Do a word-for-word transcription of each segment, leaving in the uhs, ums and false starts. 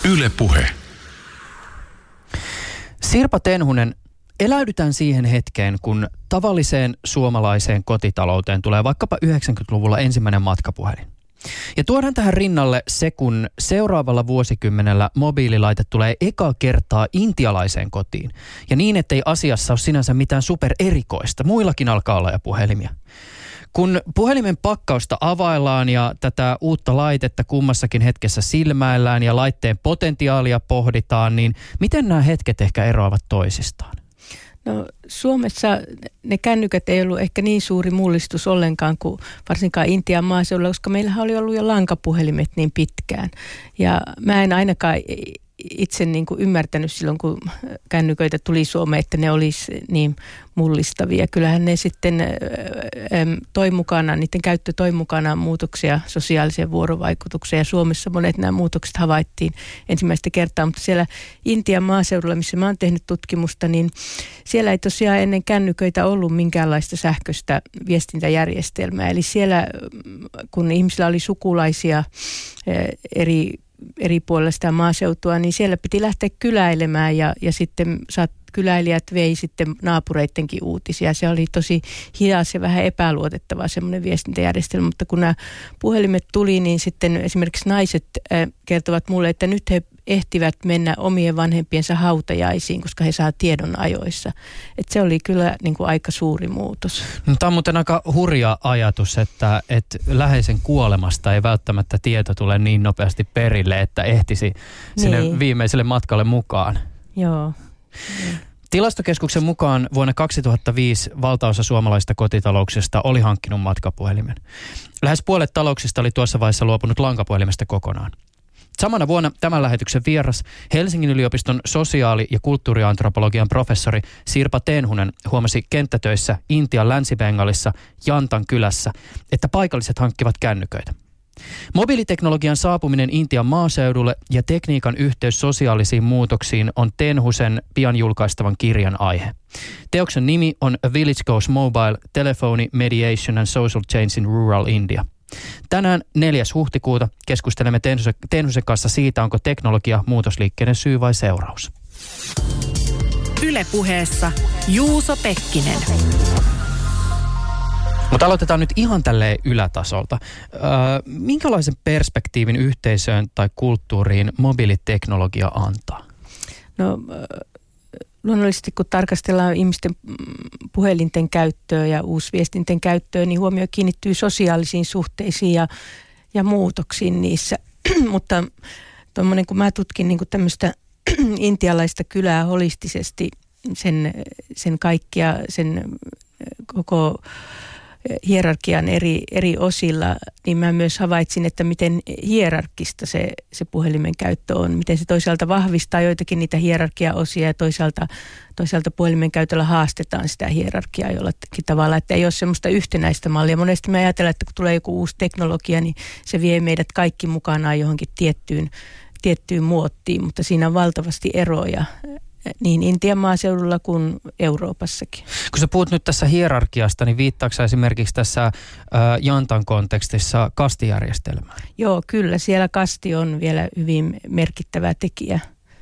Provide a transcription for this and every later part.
Yle Puhe. Sirpa Tenhunen, eläydytään siihen hetkeen, kun tavalliseen suomalaiseen kotitalouteen tulee vaikkapa yhdeksänkymmentäluvulla ensimmäinen matkapuhelin. Ja tuodaan tähän rinnalle se, kun seuraavalla vuosikymmenellä mobiililaite tulee eka kertaa intialaiseen kotiin. Ja niin, ettei asiassa ole sinänsä mitään supererikoista. Muillakin alkaa olla jo puhelimia. Kun puhelimen pakkausta availlaan ja tätä uutta laitetta kummassakin hetkessä silmäillään ja laitteen potentiaalia pohditaan, niin miten nämä hetket ehkä eroavat toisistaan? No Suomessa ne kännykät ei ollut ehkä niin suuri mullistus ollenkaan kuin varsinkaan Intian maaseudulla, koska meillähän oli ollut jo lankapuhelimet niin pitkään. Ja mä en ainakaan itse niin kuin ymmärtänyt silloin, kun kännyköitä tuli Suomeen, että ne olisi niin mullistavia. Kyllähän ne sitten toi mukana, niiden käyttö toi mukana muutoksia sosiaaliseen vuorovaikutukseen. Ja Suomessa monet nämä muutokset havaittiin ensimmäistä kertaa, mutta siellä Intian maaseudulla, missä mä oon tehnyt tutkimusta, niin siellä ei tosiaan ennen kännyköitä ollut minkäänlaista sähköistä viestintäjärjestelmää. Eli siellä, kun ihmisillä oli sukulaisia eri eri puolilla sitä maaseutua, niin siellä piti lähteä kyläilemään ja, ja sitten saat, kyläilijät vei sitten naapureittenkin uutisia. Se oli tosi hidas ja vähän epäluotettava semmoinen viestintäjärjestelmä, mutta kun nämä puhelimet tuli, niin sitten esimerkiksi naiset äh, kertovat mulle, että nyt he ehtivät mennä omien vanhempiensa hautajaisiin, koska he saa tiedon ajoissa. Et se oli kyllä niin kuin aika suuri muutos. No, tämä on muuten aika hurja ajatus, että, että läheisen kuolemasta ei välttämättä tieto tule niin nopeasti perille, että ehtisi sinne niin viimeiselle matkalle mukaan. Joo. Tilastokeskuksen mukaan vuonna kaksituhattaviisi valtaosa suomalaisista kotitalouksista oli hankkinut matkapuhelimen. Lähes puolet talouksista oli tuossa vaiheessa luopunut lankapuhelimesta kokonaan. Samana vuonna tämän lähetyksen vieras Helsingin yliopiston sosiaali- ja kulttuuriantropologian professori Sirpa Tenhunen huomasi kenttätöissä Intian Länsi-Bengalissa Jantan kylässä, että paikalliset hankkivat kännyköitä. Mobiiliteknologian saapuminen Intian maaseudulle ja tekniikan yhteys sosiaalisiin muutoksiin on Tenhusen pian julkaistavan kirjan aihe. Teoksen nimi on A Village Goes Mobile, Telephony, Mediation and Social Change in Rural India. Tänään neljäs huhtikuuta keskustelemme Tenhusen, Tenhusen kanssa siitä, onko teknologia muutosliikkeiden syy vai seuraus. Yle Puheessa Juuso Pekkinen. Mutta aloitetaan nyt ihan tälleen ylätasolta. Öö, minkälaisen perspektiivin yhteisöön tai kulttuuriin mobiiliteknologia antaa? No luonnollisesti kun tarkastellaan ihmisten puhelinten käyttöä ja uusviestinten käyttöä, niin huomio kiinnittyy sosiaalisiin suhteisiin ja, ja muutoksiin niissä. Mutta tuommoinen, kun mä tutkin niin kuin tämmöistä intialaista kylää holistisesti, sen, sen kaikkia, sen koko hierarkian eri, eri osilla, niin mä myös havaitsin, että miten hierarkista se, se puhelimen käyttö on. Miten se toisaalta vahvistaa joitakin niitä hierarkiaosia ja toisaalta, toisaalta puhelimen käytöllä haastetaan sitä hierarkiaa jollakin tavalla, että ei ole semmoista yhtenäistä mallia. Monesti me ajatellaan, että kun tulee joku uusi teknologia, niin se vie meidät kaikki mukanaan johonkin tiettyyn, tiettyyn muottiin, mutta siinä on valtavasti eroja niin Intian maaseudulla kuin Euroopassakin. Kun sä puhut nyt tässä hierarkiasta, niin viittaatko sä esimerkiksi tässä ä, Jantan kontekstissa kastijärjestelmään? Joo, kyllä. Siellä kasti on vielä hyvin merkittävä tekijä.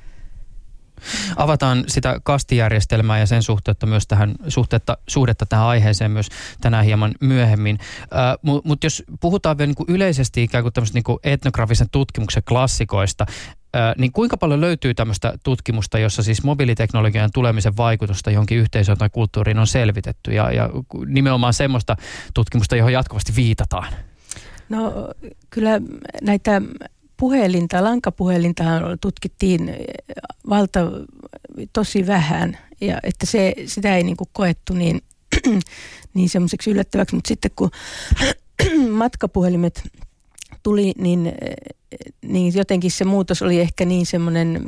Avataan sitä kastijärjestelmää ja sen suhteetta myös tähän, suhteetta, suhdetta tähän aiheeseen myös tänään hieman myöhemmin. Äh, Mutta mut jos puhutaan vielä niin kuin yleisesti ikään kuin tämmöistä niin kuin etnografisen tutkimuksen klassikoista, äh, niin kuinka paljon löytyy tämmöistä tutkimusta, jossa siis mobiiliteknologian tulemisen vaikutusta johonkin yhteisöön tai kulttuuriin on selvitetty ja, ja nimenomaan semmoista tutkimusta, johon jatkuvasti viitataan? No kyllä näitä puhelinta, lankapuhelintahan tutkittiin valta tosi vähän, ja että se, sitä ei niin kuin koettu niin, niin semmoiseksi yllättäväksi, mutta sitten kun matkapuhelimet tuli, niin, niin jotenkin se muutos oli ehkä niin semmoinen,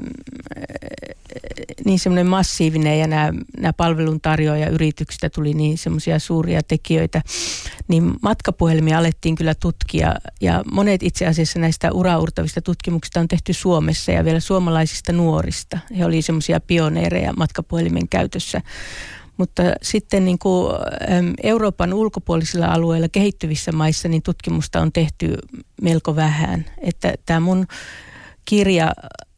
niin semmoinen massiivinen ja nämä, nämä palveluntarjoajayrityksistä tuli niin semmoisia suuria tekijöitä, niin matkapuhelimia alettiin kyllä tutkia ja monet itse asiassa näistä uraurtavista tutkimuksista on tehty Suomessa ja vielä suomalaisista nuorista. He olivat semmoisia pioneereja matkapuhelimen käytössä. Mutta sitten niin kuin Euroopan ulkopuolisilla alueilla kehittyvissä maissa niin tutkimusta on tehty melko vähän. Että tämä mun kirja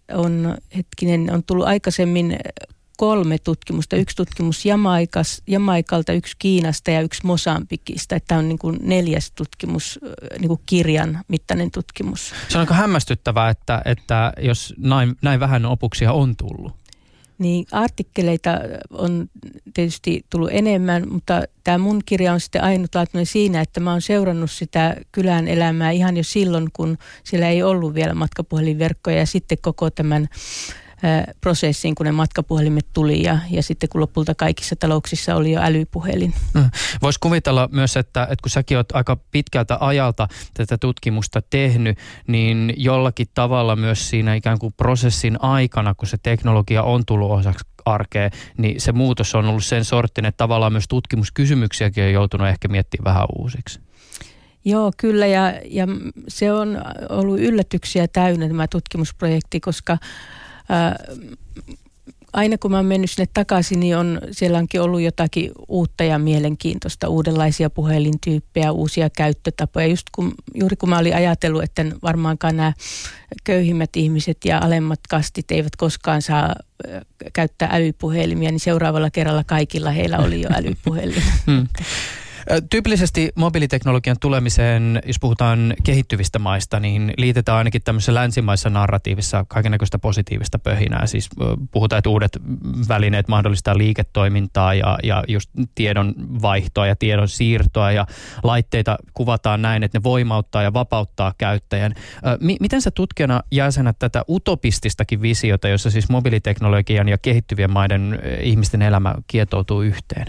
on, hetkinen, on tullut aikaisemmin kolme tutkimusta. Yksi tutkimus Jamaikas, Jamaikalta, yksi Kiinasta ja yksi Mosambikista. Tämä on niin kuin neljäs tutkimus, niin kuin kirjan mittainen tutkimus. Se on aika hämmästyttävää, että, että jos näin, näin vähän opuksia on tullut. Niin, artikkeleita on tietysti tullut enemmän, mutta tämä mun kirja on sitten ainutlaatuinen siinä, että mä oon seurannut sitä kylän elämää ihan jo silloin, kun siellä ei ollut vielä matkapuhelinverkkoja ja sitten koko tämän prosessiin, kun ne matkapuhelimet tuli ja, ja sitten kun lopulta kaikissa talouksissa oli jo älypuhelin. Mm. Voisi kuvitella myös, että, että kun säkin olet aika pitkältä ajalta tätä tutkimusta tehnyt, niin jollakin tavalla myös siinä ikään kuin prosessin aikana, kun se teknologia on tullut osaksi arkea, niin se muutos on ollut sen sorttinen, että tavallaan myös tutkimuskysymyksiäkin on joutunut ehkä miettimään vähän uusiksi. Joo, kyllä ja, ja se on ollut yllätyksiä täynnä tämä tutkimusprojekti, koska Ää, aina kun mä oon mennyt sinne takaisin, niin on, siellä onkin ollut jotakin uutta ja mielenkiintoista, uudenlaisia puhelintyyppejä, uusia käyttötapoja. Just kun, juuri kun mä olin ajatellut, että varmaankaan nämä köyhimmät ihmiset ja alemmat kastit eivät koskaan saa käyttää älypuhelimia, niin seuraavalla kerralla kaikilla heillä oli jo älypuhelin. Hmm. Tyypillisesti mobiiliteknologian tulemiseen, jos puhutaan kehittyvistä maista, niin liitetään ainakin tämmöisessä länsimaissa narratiivissa kaikennäköistä positiivista pöhinää. Siis puhutaan, että uudet välineet mahdollistaa liiketoimintaa ja, ja just tiedon vaihtoa ja tiedon siirtoa ja laitteita kuvataan näin, että ne voimauttaa ja vapauttaa käyttäjän. M- miten sä tutkijana jäsenät tätä utopististakin visiota, jossa siis mobiiliteknologian ja kehittyvien maiden ihmisten elämä kietoutuu yhteen?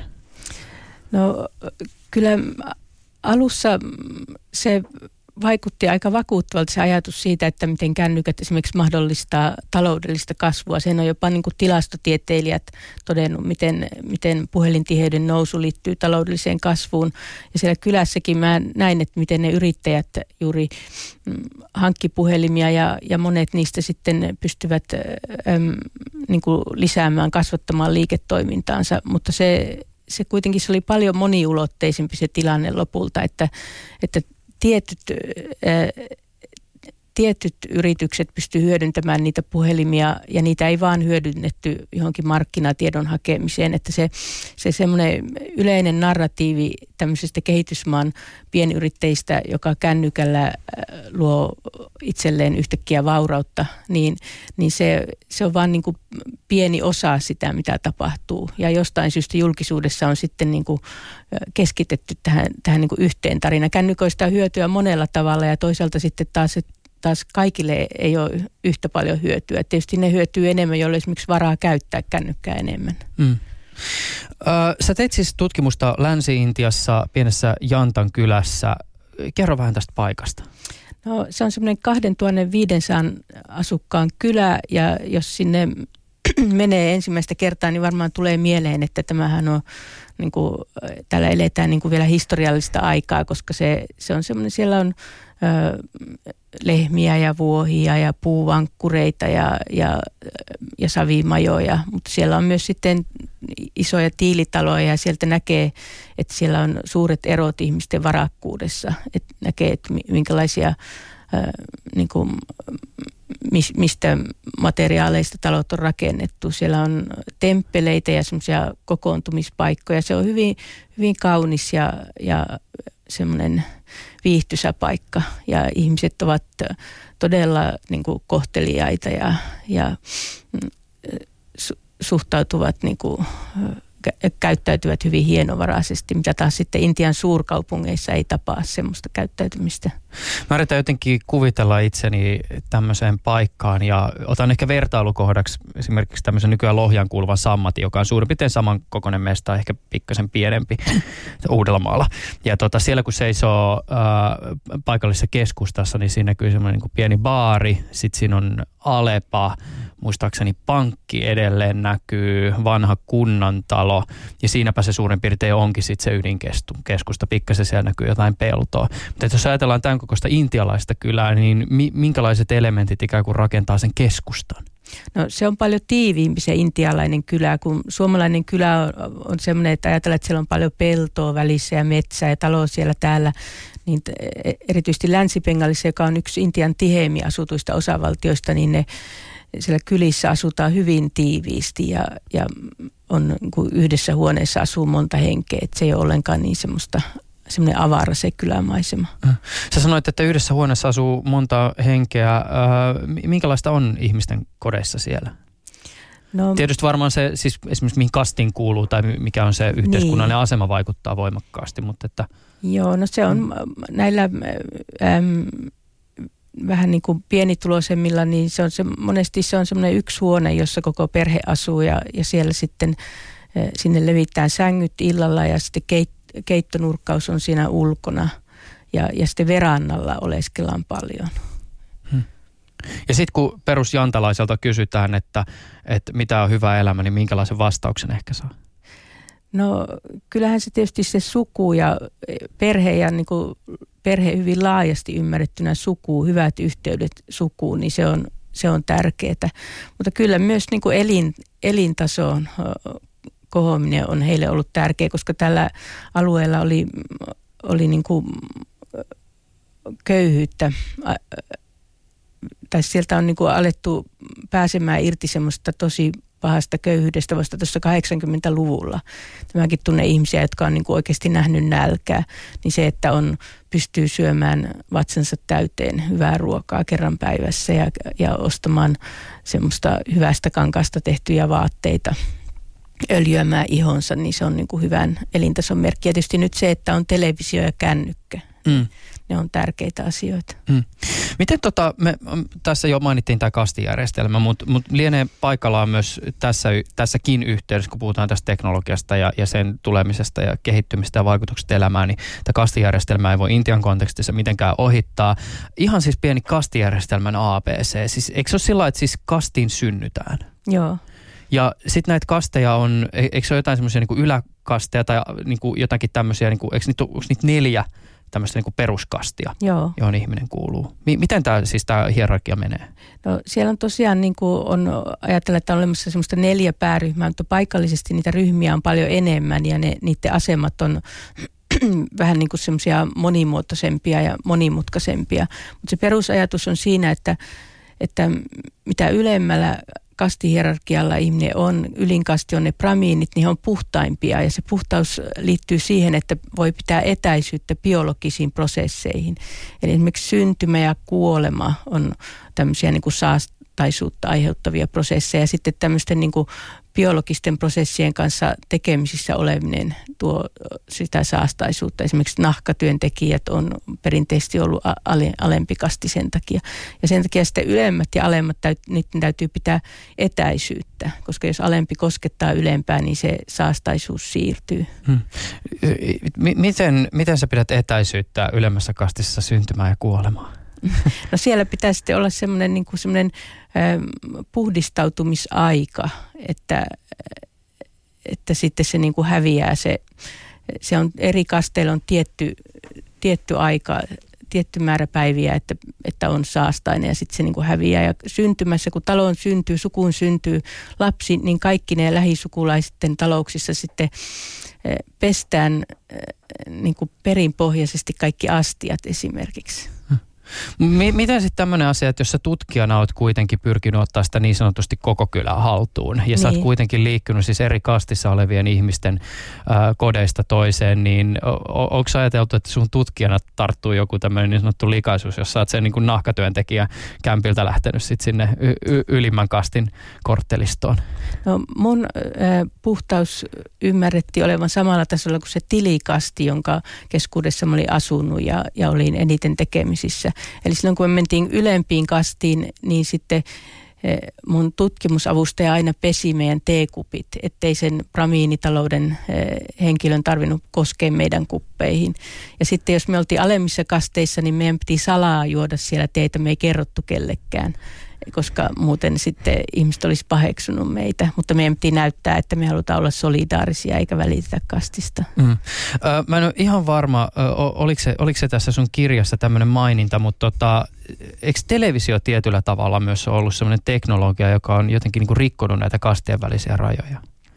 No kyllä alussa se vaikutti aika vakuuttavalta se ajatus siitä, että miten kännykät esimerkiksi mahdollistaa taloudellista kasvua. Sen on jopa niin kuin tilastotieteilijät todennut, miten, miten puhelintiheyden nousu liittyy taloudelliseen kasvuun. Ja siellä kylässäkin mä näin, että miten ne yrittäjät juuri hankki puhelimia ja, ja monet niistä sitten pystyvät äm, niin kuin lisäämään, kasvattamaan liiketoimintaansa, mutta se Se kuitenkin se oli paljon moniulotteisempi se tilanne lopulta, että, että tietyt, ää, tietyt yritykset pystyivät hyödyntämään niitä puhelimia ja niitä ei vaan hyödynnetty johonkin markkinatiedon hakemiseen, että se, se semmoinen yleinen narratiivi tämmöisestä kehitysmaan pienyrittäjistä, joka kännykällä luo itselleen yhtäkkiä vaurautta, niin, niin se, se on vaan niin kuin pieni osa sitä, mitä tapahtuu. Ja jostain syystä julkisuudessa on sitten niin kuin keskitetty tähän, tähän niin kuin yhteen tarinaan. Kännyköistä on hyötyä monella tavalla ja toisaalta sitten taas, taas kaikille ei ole yhtä paljon hyötyä. Tietysti ne hyötyy enemmän, joille esimerkiksi varaa käyttää kännykkää enemmän. Mm. Sä teit siis tutkimusta Länsi-Intiassa pienessä Jantan kylässä. Kerro vähän tästä paikasta. No, se on semmoinen kaksituhattaviisisataa asukkaan kylä ja jos sinne menee ensimmäistä kertaa, niin varmaan tulee mieleen, että tämähän on, niin kuin, täällä eletään niin kuin vielä historiallista aikaa, koska se, se on semmoinen, siellä on ö, lehmiä ja vuohia ja puuvankkureita ja, ja, ja savimajoja, mutta siellä on myös sitten isoja tiilitaloja ja sieltä näkee, että siellä on suuret erot ihmisten varakkuudessa, että näkee, että minkälaisia ö, niin kuin, mistä materiaaleista talot on rakennettu. Siellä on temppeleitä ja semmoisia kokoontumispaikkoja. Se on hyvin, hyvin kaunis ja, ja semmoinen viihtyisä paikka. Ja ihmiset ovat todella niin kuin kohteliaita ja, ja su, suhtautuvat niin kuin, käyttäytyvät hyvin hienovaraisesti, mitä taas sitten Intian suurkaupungeissa ei tapaa semmoista käyttäytymistä. Mä yritän jotenkin kuvitella itseni tämmöiseen paikkaan ja otan ehkä vertailukohdaksi esimerkiksi tämmöisen nykyään Lohjan kuuluvan Sammatin, joka on suurin piirtein samankokoinen mesta, ehkä pikkasen pienempi Uudellamaalla. Ja tota, siellä kun seisoo ää, paikallisessa keskustassa, niin siinä näkyy semmoinen niin kuin pieni baari, sitten siinä on Alepa, muistaakseni pankki edelleen näkyy, vanha kunnantalo ja siinäpä se suurin piirtein onkin sitten se ydinkeskusta. Pikkasen siellä näkyy jotain peltoa. Mutta jos ajatellaan tämän kokoista intialaista kylää, niin mi- minkälaiset elementit ikään kuin rakentaa sen keskustan? No se on paljon tiiviimpi se intialainen kylä, kun suomalainen kylä on, on semmoinen, että ajatellaan, että siellä on paljon peltoa välissä ja metsää ja taloa siellä täällä. Niin erityisesti Länsi-Bengalissa, joka on yksi Intian tiheimmin asutuista osavaltioista, niin ne siellä kylissä asutaan hyvin tiiviisti ja, ja on niin kuin yhdessä huoneessa asuu monta henkeä, että se ei ole ollenkaan niin semmoista, semmoinen avara se kylämaisema. Sä sanoit, että yhdessä huoneessa asuu monta henkeä. Minkälaista on ihmisten kodeissa siellä? No, tietysti varmaan se, siis esimerkiksi mihin kastiin kuuluu tai mikä on se yhteiskunnallinen niin. asema vaikuttaa voimakkaasti, mutta että... Joo, no se on näillä äm, vähän niin kuin pienituloisemmilla, niin se on se, monesti se on semmoinen yksi huone, jossa koko perhe asuu ja, ja siellä sitten äh, sinne levitään sängyt illalla ja sitten keit, keittonurkkaus on siinä ulkona ja, ja sitten verannalla oleskellaan paljon. Hmm. Ja sitten kun perusjantalaiselta kysytään, että, että mitä on hyvä elämä, niin minkälaisen vastauksen ehkä saa? No kyllähän se tietysti se suku ja perhe ja niin kuin perhe hyvin laajasti ymmärrettynä suku, hyvät yhteydet sukuun, niin se on, se on tärkeää. Mutta kyllä myös niin kuin elin, elintason kohominen on heille ollut tärkeä, koska tällä alueella oli, oli niin kuin köyhyyttä. Tai sieltä on niin kuin alettu pääsemään irti semmoista tosi pahasta köyhyydestä vasta tuossa kahdeksankymmentäluvulla. Tämäkin tunne ihmisiä, jotka on niin kuin oikeasti nähnyt nälkää, niin se, että on, pystyy syömään vatsansa täyteen hyvää ruokaa kerran päivässä ja, ja ostamaan semmoista hyvästä kankaasta tehtyjä vaatteita, öljyämään ihonsa, niin se on niin kuin hyvän elintason merkki. Ja tietysti nyt se, että on televisio ja kännykkä. Mm. Ne on tärkeitä asioita. Mm. Miten tota, me tässä jo mainittiin tämä kastijärjestelmä, mutta mut lienee paikallaan myös tässä, tässäkin yhteydessä, kun puhutaan tästä teknologiasta ja, ja sen tulemisesta ja kehittymistä ja vaikutuksesta elämään, niin tämä kastijärjestelmä ei voi Intian kontekstissa mitenkään ohittaa. Ihan siis pieni kastijärjestelmän A B C. Siis, eikö se ole sillä lailla, että siis kastiin synnytään? Joo. Ja sitten näitä kasteja on, eikö se ole jotain semmoisia niin yläkasteja tai niin kuin jotakin tämmöisiä, niin kuin, eikö niitä, onko niitä neljä tämmöistä niin kuin peruskastia, Joo. johon ihminen kuuluu? M- miten tämä siis tämä hierarkia menee? No siellä on tosiaan niin kuin on ajatella, että on olemassa semmoista neljä pääryhmää, mutta paikallisesti niitä ryhmiä on paljon enemmän ja ne, niiden asemat on vähän niin kuin semmoisia monimuotoisempia ja monimutkaisempia. Mutta se perusajatus on siinä, että, että mitä ylemmällä kastihierarkialla ihminen on, ylinkasti on ne brahmiinit, niin he on puhtaimpia ja se puhtaus liittyy siihen, että voi pitää etäisyyttä biologisiin prosesseihin. Eli esimerkiksi syntymä ja kuolema on tämmöisiä niin kuin saastaisuutta aiheuttavia prosesseja ja sitten tämmöisten niin kuin biologisten prosessien kanssa tekemisissä oleminen tuo sitä saastaisuutta. Esimerkiksi nahkatyöntekijät on perinteisesti ollut alempikasti sen takia. Ja sen takia sitten ylemmät ja alemmat, niiden täytyy pitää etäisyyttä, koska jos alempi koskettaa ylempää, niin se saastaisuus siirtyy. Hmm. Miten, miten sä pidät etäisyyttä ylemmässä kastissa syntymään ja kuolemaan? No siellä pitää sitten olla semmoinen niin kuin semmoinen äh, puhdistautumisaika, että, että sitten se niin kuin häviää. Se, se on eri kasteilla on tietty, tietty aika, tietty määrä päiviä, että, että on saastainen ja sitten se niin kuin häviää. Ja syntymässä, kun taloon syntyy, sukuun syntyy lapsi, niin kaikki ne lähisukulaisten talouksissa sitten äh, pestään äh, niin kuin perinpohjaisesti kaikki astiat esimerkiksi. Hmm. Miten sitten tämmöinen asia, että jos sä tutkijana oot kuitenkin pyrkinyt ottaa sitä niin sanotusti koko kylän haltuun ja niin. Sä oot kuitenkin liikkunut siis eri kastissa olevien ihmisten ää, kodeista toiseen, niin o- onko sä ajateltu, että sun tutkijana tarttuu joku tämmöinen niin sanottu likaisuus, jos sä oot sen niin kuin nahkatyöntekijä kämpiltä lähtenyt sitten sinne y- y- ylimmän kastin korttelistoon? No mun äh, puhtaus ymmärrettiin olevan samalla tasolla kuin se tilikasti, jonka keskuudessa mä olin asunut ja, ja olin eniten tekemisissä. Eli silloin kun me mentiin ylempiin kastiin, niin sitten mun tutkimusavustaja aina pesi meidän teekupit, ettei sen brahmiinitalouden henkilön tarvinnut koskea meidän kuppeihin. Ja sitten jos me oltiin alemmissa kasteissa, niin meidän piti salaa juoda siellä teitä, me ei kerrottu kellekään, koska muuten sitten ihmiset olisi paheksunut meitä. Mutta meidän piti näyttää, että me halutaan olla solidaarisia eikä välitetä kastista. Mm. Ö, mä en ole ihan varma, ö, oliko, se, oliko se tässä sun kirjassa tämmöinen maininta, mutta tota, eikö televisio tietyllä tavalla myös ole ollut semmoinen teknologia, joka on jotenkin niin kuin rikkonut näitä kastien välisiä rajoja?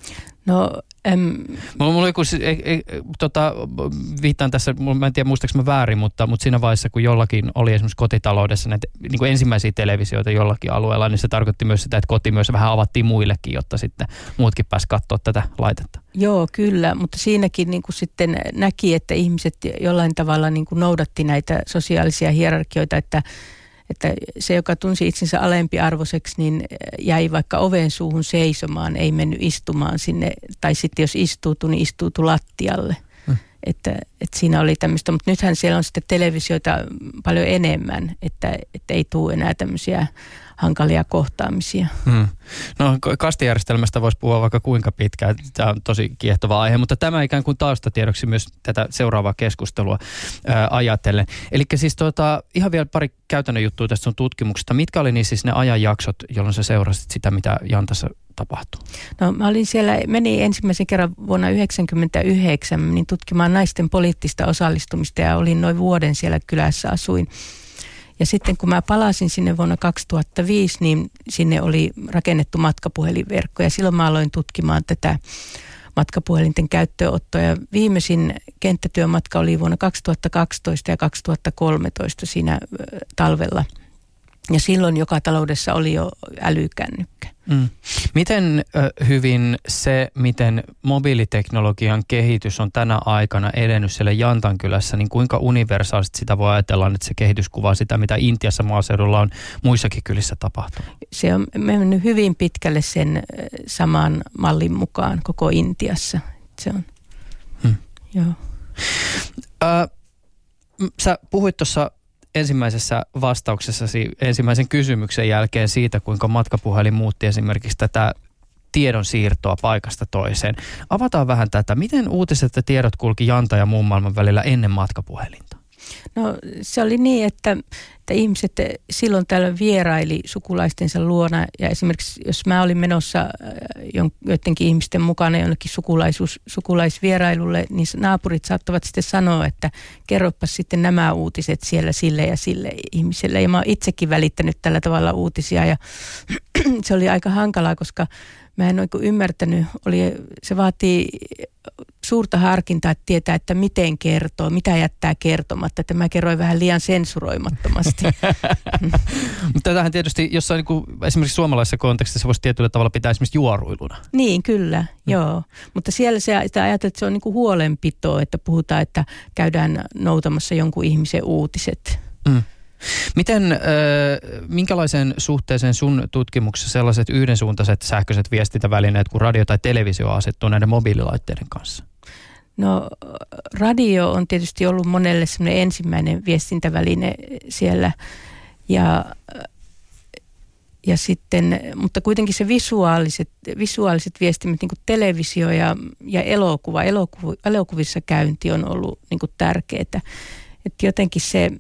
No, äm... Mulla, mulla joku, e, e, tota, viittaan tässä, mä en tiedä muistaaks mä väärin, mutta, mutta siinä vaiheessa, kun jollakin oli esimerkiksi kotitaloudessa näitä niin kuin ensimmäisiä televisioita jollakin alueella, niin se tarkoitti myös sitä, että koti myös vähän avattiin muillekin, jotta sitten muutkin pääsi katsoa tätä laitetta. Joo, kyllä, mutta siinäkin niin kuin sitten näki, että ihmiset jollain tavalla niin kuin noudatti näitä sosiaalisia hierarkioita, että Että se, joka tunsi itsensä alempiarvoiseksi, niin jäi vaikka oven suuhun seisomaan, ei mennyt istumaan sinne. Tai sitten jos istuutui, niin istuutui lattialle. Hmm. Että, että siinä oli tämmöistä, mutta nythän siellä on sitten televisioita paljon enemmän, että, että ei tule enää tämmöisiä hankalia kohtaamisia. Hmm. No kastijärjestelmästä voisi puhua vaikka kuinka pitkään. Tämä on tosi kiehtova aihe, mutta tämä ikään kuin taustatiedoksi myös tätä seuraavaa keskustelua ää, ajatellen. Eli siis tuota, ihan vielä pari käytännön juttua tästä sun tutkimuksesta. Mitkä oli niin siis ne ajanjaksot, jolloin sä seurasit sitä, mitä Jantassa tapahtui? No mä olin siellä, menin ensimmäisen kerran vuonna yhdeksänkymmentäyhdeksän niin tutkimaan naisten poliittista osallistumista ja olin noin vuoden siellä kylässä, asuin. Ja sitten kun mä palasin sinne vuonna kaksituhattaviisi, niin sinne oli rakennettu matkapuhelinverkko ja silloin mä aloin tutkimaan tätä matkapuhelinten käyttöönottoa. Ja viimeisin kenttätyömatka oli vuonna kaksituhattakaksitoista ja kaksituhattakolmetoista siinä talvella. Ja silloin joka taloudessa oli jo älykännykkä. Mm. Miten ö, hyvin se, miten mobiiliteknologian kehitys on tänä aikana edennyt siellä Jantankylässä, niin kuinka universaalisesti sitä voi ajatella, että se kehitys kuvaa sitä, mitä Intiassa maaseudulla on muissakin kylissä tapahtunut? Se on mennyt hyvin pitkälle sen saman mallin mukaan koko Intiassa. Se on, hmm. joo. Ö, sä puhuit tuossa ensimmäisessä vastauksessasi ensimmäisen kysymyksen jälkeen siitä, kuinka matkapuhelin muutti esimerkiksi tätä tiedon siirtoa paikasta toiseen. Avataan vähän tätä. Miten uutiset ja tiedot kulki Janta ja muun maailman välillä ennen matkapuhelinta? No se oli niin, että, että ihmiset silloin tällöin vieraili sukulaistensa luona ja esimerkiksi jos mä olin menossa joidenkin ihmisten mukana jonnekin sukulaisuus, sukulaisvierailulle, niin naapurit saattavat sitten sanoa, että kerropas sitten nämä uutiset siellä sille ja sille ihmiselle. Ja mä oon itsekin välittänyt tällä tavalla uutisia ja se oli aika hankalaa, koska mä en oikein ymmärtänyt, oli, se vaatii suurta harkintaa, että tietää, että miten kertoo, mitä jättää kertomatta. Että mä kerroin vähän liian sensuroimattomasti. Mutta tätähän tietysti jossain niin kuin, esimerkiksi suomalaisessa kontekstissa voisi tietyllä tavalla pitää esimerkiksi juoruiluna. Niin, kyllä, mm. joo. Mutta siellä se ajatellaan, että se on niin kuin huolenpitoa, että puhutaan, että käydään noutamassa jonkun ihmisen uutiset. Mm. Miten, äh, minkälaisen suhteeseen sun tutkimuksessa sellaiset yhdensuuntaiset sähköiset viestintävälineet kuin radio tai televisio asettuu näiden mobiililaitteiden kanssa? No radio on tietysti ollut monelle semmoinen ensimmäinen viestintäväline siellä ja, ja sitten, mutta kuitenkin se visuaaliset, visuaaliset viestimet, niin kuin televisio ja, ja elokuva, elokuv, elokuvissa käynti on ollut niin kuin tärkeää. Että jotenkin se,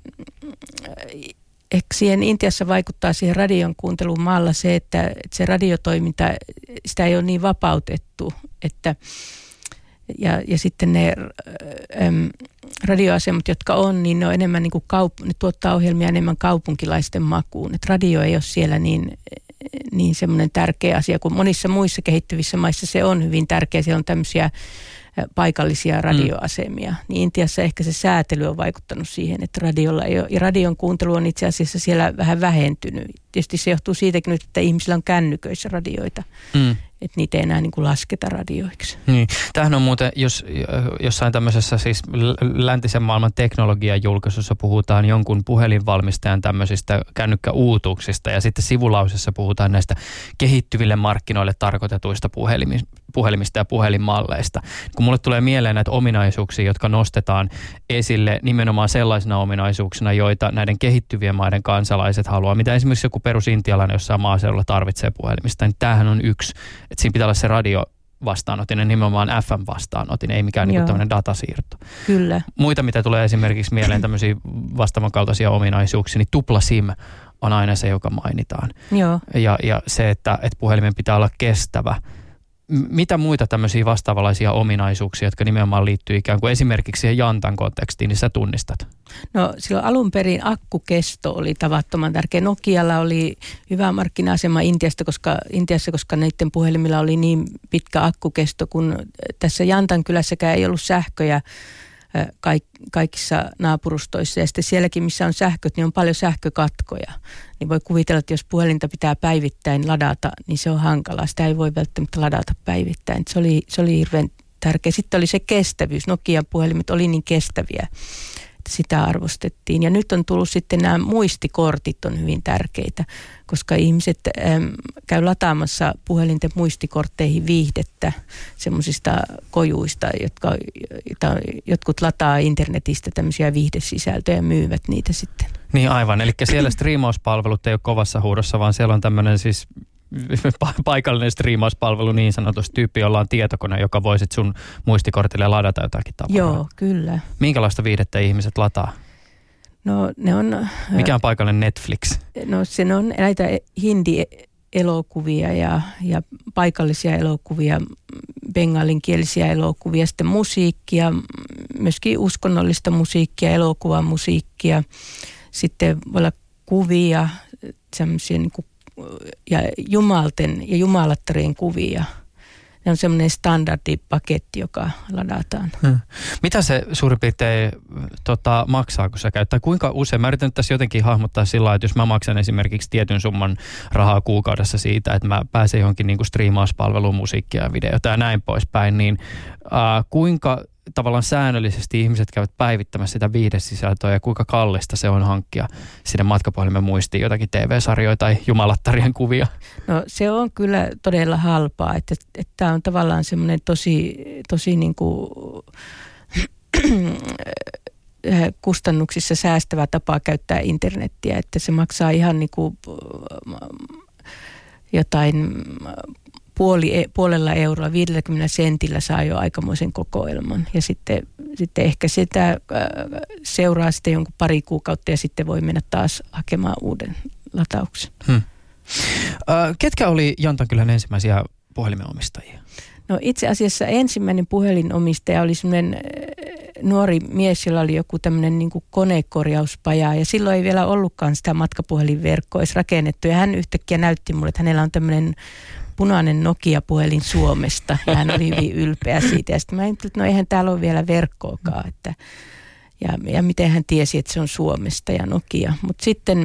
ehkä siihen Intiassa vaikuttaa siihen radion kuuntelun maalla se, että, että se radiotoiminta, sitä ei ole niin vapautettu, että ja, ja sitten ne äm, radioasemat, jotka on, niin ne on enemmän niin kuin kaup- ne tuottaa ohjelmia enemmän kaupunkilaisten makuun. Että radio ei ole siellä niin, niin semmoinen tärkeä asia, kuin monissa muissa kehittyvissä maissa se on hyvin tärkeä. Siellä on tämmöisiä paikallisia radioasemia. Mm. Niin Intiassa ehkä se säätely on vaikuttanut siihen, että radiolla ei ole, ja radion kuuntelu on itse asiassa siellä vähän vähentynyt. Tietysti se johtuu siitäkin nyt, että ihmisillä on kännyköissä radioita. Mm. Että niitä ei enää niin kuin lasketa radioiksi. Niin. Tämähän on muuten, jos jossain tämmöisessä siis läntisen maailman teknologian julkaisussa puhutaan jonkun puhelinvalmistajan tämmöisistä kännykkäuutuuksista ja sitten sivulausessa puhutaan näistä kehittyville markkinoille tarkoitetuista puhelimista ja puhelinmalleista. Kun mulle tulee mieleen näitä ominaisuuksia, jotka nostetaan esille nimenomaan sellaisina ominaisuuksina, joita näiden kehittyvien maiden kansalaiset haluaa, mitä esimerkiksi joku perusintialainen jossain maaseudulla tarvitsee puhelimista, niin tämähän on yksi. Että siinä pitää olla se radio vastaanotin ja nimenomaan F M-vastaanotin, ei mikään niinku tämmöinen datasiirto. Kyllä. Muita, mitä tulee esimerkiksi mieleen tämmöisiä vastaavan kaltaisia ominaisuuksia, niin tupla SIM on aina se, joka mainitaan. Joo. Ja, ja se, että, että puhelimen pitää olla kestävä. mitä muita tämmöisiä vastaavanlaisia ominaisuuksia, jotka nimenomaan liittyy ikään kuin esimerkiksi siihen Jantan kontekstiin, niin sä tunnistat? No silloin alun perin akkukesto oli tavattoman tärkeä. Nokialla oli hyvä markkina-asema Intiasta, koska, Intiassa, koska näiden puhelimilla oli niin pitkä akkukesto, kun tässä Jantan kylässäkään ei ollut sähköjä Kaik, kaikissa naapurustoissa ja sitten sielläkin, missä on sähköt, niin on paljon sähkökatkoja. Niin voi kuvitella, että jos puhelinta pitää päivittäin ladata, niin se on hankalaa. Sitä ei voi välttämättä ladata päivittäin. Se oli, se oli hirveän tärkeä. Sitten oli se kestävyys. Nokian puhelimet oli niin kestäviä, että sitä arvostettiin. Ja nyt on tullut sitten nämä muistikortit on hyvin tärkeitä, koska ihmiset äm, käy lataamassa puhelinten muistikortteihin viihdettä semmoisista kojuista, jotka jota, jotkut lataa internetistä tämmöisiä viihdesisältöjä ja myyvät niitä sitten. Niin aivan, eli siellä striimauspalvelut ei ole kovassa huudossa, vaan siellä on tämmöinen siis paikallinen striimauspalvelu niin sanotusti, tyyppi, jolla on tietokone, joka voi sitten sun muistikortille ladata jotakin tapaa. Joo, kyllä. Minkälaista viihdettä ihmiset lataa? No ne on... Mikä on paikallinen Netflix? No se on näitä hindi-elokuvia ja, ja paikallisia elokuvia, bengalinkielisiä elokuvia, sitten musiikkia, myöskin uskonnollista musiikkia, elokuvamusiikkia, sitten voi olla kuvia, semmoisia niin kuin ja jumalten ja jumalattarien kuvia. Ne on semmoinen standardipaketti, joka ladataan. Hmm. Mitä se suurin piirtein tota, maksaa, kun sä käyttää? Kuinka usein? Mä yritän tässä jotenkin hahmottaa sillä lailla, että jos mä maksan esimerkiksi tietyn summan rahaa kuukaudessa siitä, että mä pääsen johonkin niin kuin striimauspalveluun, musiikkia ja videota ja näin poispäin, niin äh, kuinka tavallaan säännöllisesti ihmiset käyvät päivittämässä sitä viihdesisältöä ja kuinka kallista se on hankkia sinne matkapuhelimen muistiin jotakin T V-sarjoja tai jumalattarien kuvia? No se on kyllä todella halpaa, että tämä on tavallaan semmoinen tosi, tosi niin kuin kustannuksissa säästävä tapa käyttää internettiä, että se maksaa ihan niin kuin jotain puoli, puolella euroa, viidelläkymmenellä sentillä saa jo aikamoisen kokoelman. Ja sitten, sitten ehkä sitä seuraa sitten jonkun pari kuukautta ja sitten voi mennä taas hakemaan uuden latauksen. Hmm. Ketkä oli Jantankylän ensimmäisiä puhelimenomistajia? No itse asiassa ensimmäinen puhelinomistaja oli semmoinen nuori mies, jolla oli joku tämmöinen niin kuin konekorjauspaja ja silloin ei vielä ollutkaan sitä matkapuhelinverkkoa edes rakennettu ja hän yhtäkkiä näytti mulle, että hänellä on tämmöinen punainen Nokia-puhelin Suomesta ja hän oli hyvin ylpeä siitä. Ja sitten mä ajattelin, että no eihän täällä ole vielä verkkoakaan. Että, ja, ja miten hän tiesi, että se on Suomesta ja Nokia. Mutta sitten,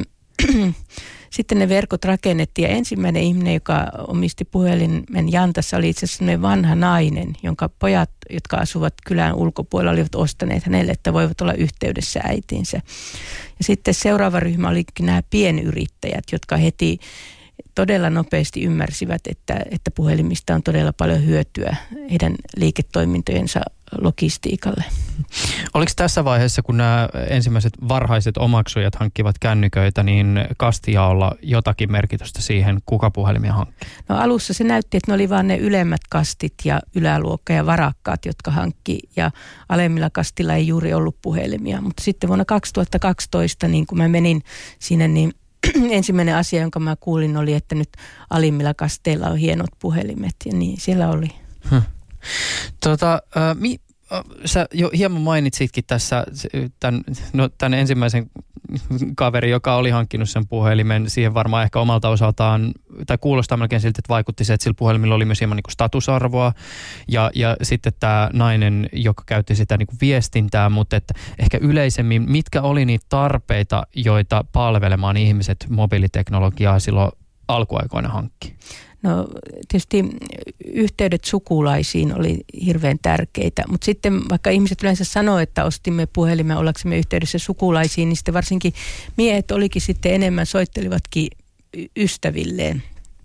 sitten ne verkot rakennettiin ja ensimmäinen ihminen, joka omisti puhelimen Jantassa, oli itse asiassa sellainen vanha nainen, jonka pojat, jotka asuvat kylän ulkopuolella, olivat ostaneet hänelle, että voivat olla yhteydessä äitinsä. Ja sitten seuraava ryhmä olikin nämä pienyrittäjät, jotka heti todella nopeasti ymmärsivät, että, että puhelimista on todella paljon hyötyä heidän liiketoimintojensa logistiikalle. Oliko tässä vaiheessa, kun nämä ensimmäiset varhaiset omaksujat hankkivat kännyköitä, niin kastijaolla jotakin merkitystä siihen, kuka puhelimia hankki? No alussa se näytti, että ne oli vain ne ylemmät kastit ja yläluokka ja varakkaat, jotka hankki ja alemmilla kastilla ei juuri ollut puhelimia. Mutta sitten vuonna kaksituhattakaksitoista, niin kun mä menin sinne, niin ensimmäinen asia, jonka mä kuulin, oli, että nyt alimmilla kasteilla on hienot puhelimet ja niin siellä oli. Hmm. Tota, äh, mi, äh, sä jo hieman mainitsitkin tässä tämän, no, tämän ensimmäisen kaverin, joka oli hankkinut sen puhelimen. Siihen varmaan ehkä omalta osaltaan, tai kuulostaa melkein siltä, että vaikutti se, että sillä puhelimilla oli myös hieman niin kuin statusarvoa. Ja, ja sitten tämä nainen, joka käytti sitä niin kuin viestintää, mutta että ehkä yleisemmin, mitkä oli niitä tarpeita, joita palvelemaan ihmiset mobiiliteknologiaa silloin alkuaikoina hankki? No tietysti yhteydet sukulaisiin oli hirveän tärkeitä, mutta sitten vaikka ihmiset yleensä sanoo, että ostimme puhelimen ollaksemme yhteydessä sukulaisiin, niin sitten varsinkin miehet olikin sitten enemmän, soittelivatkin ystävilleen.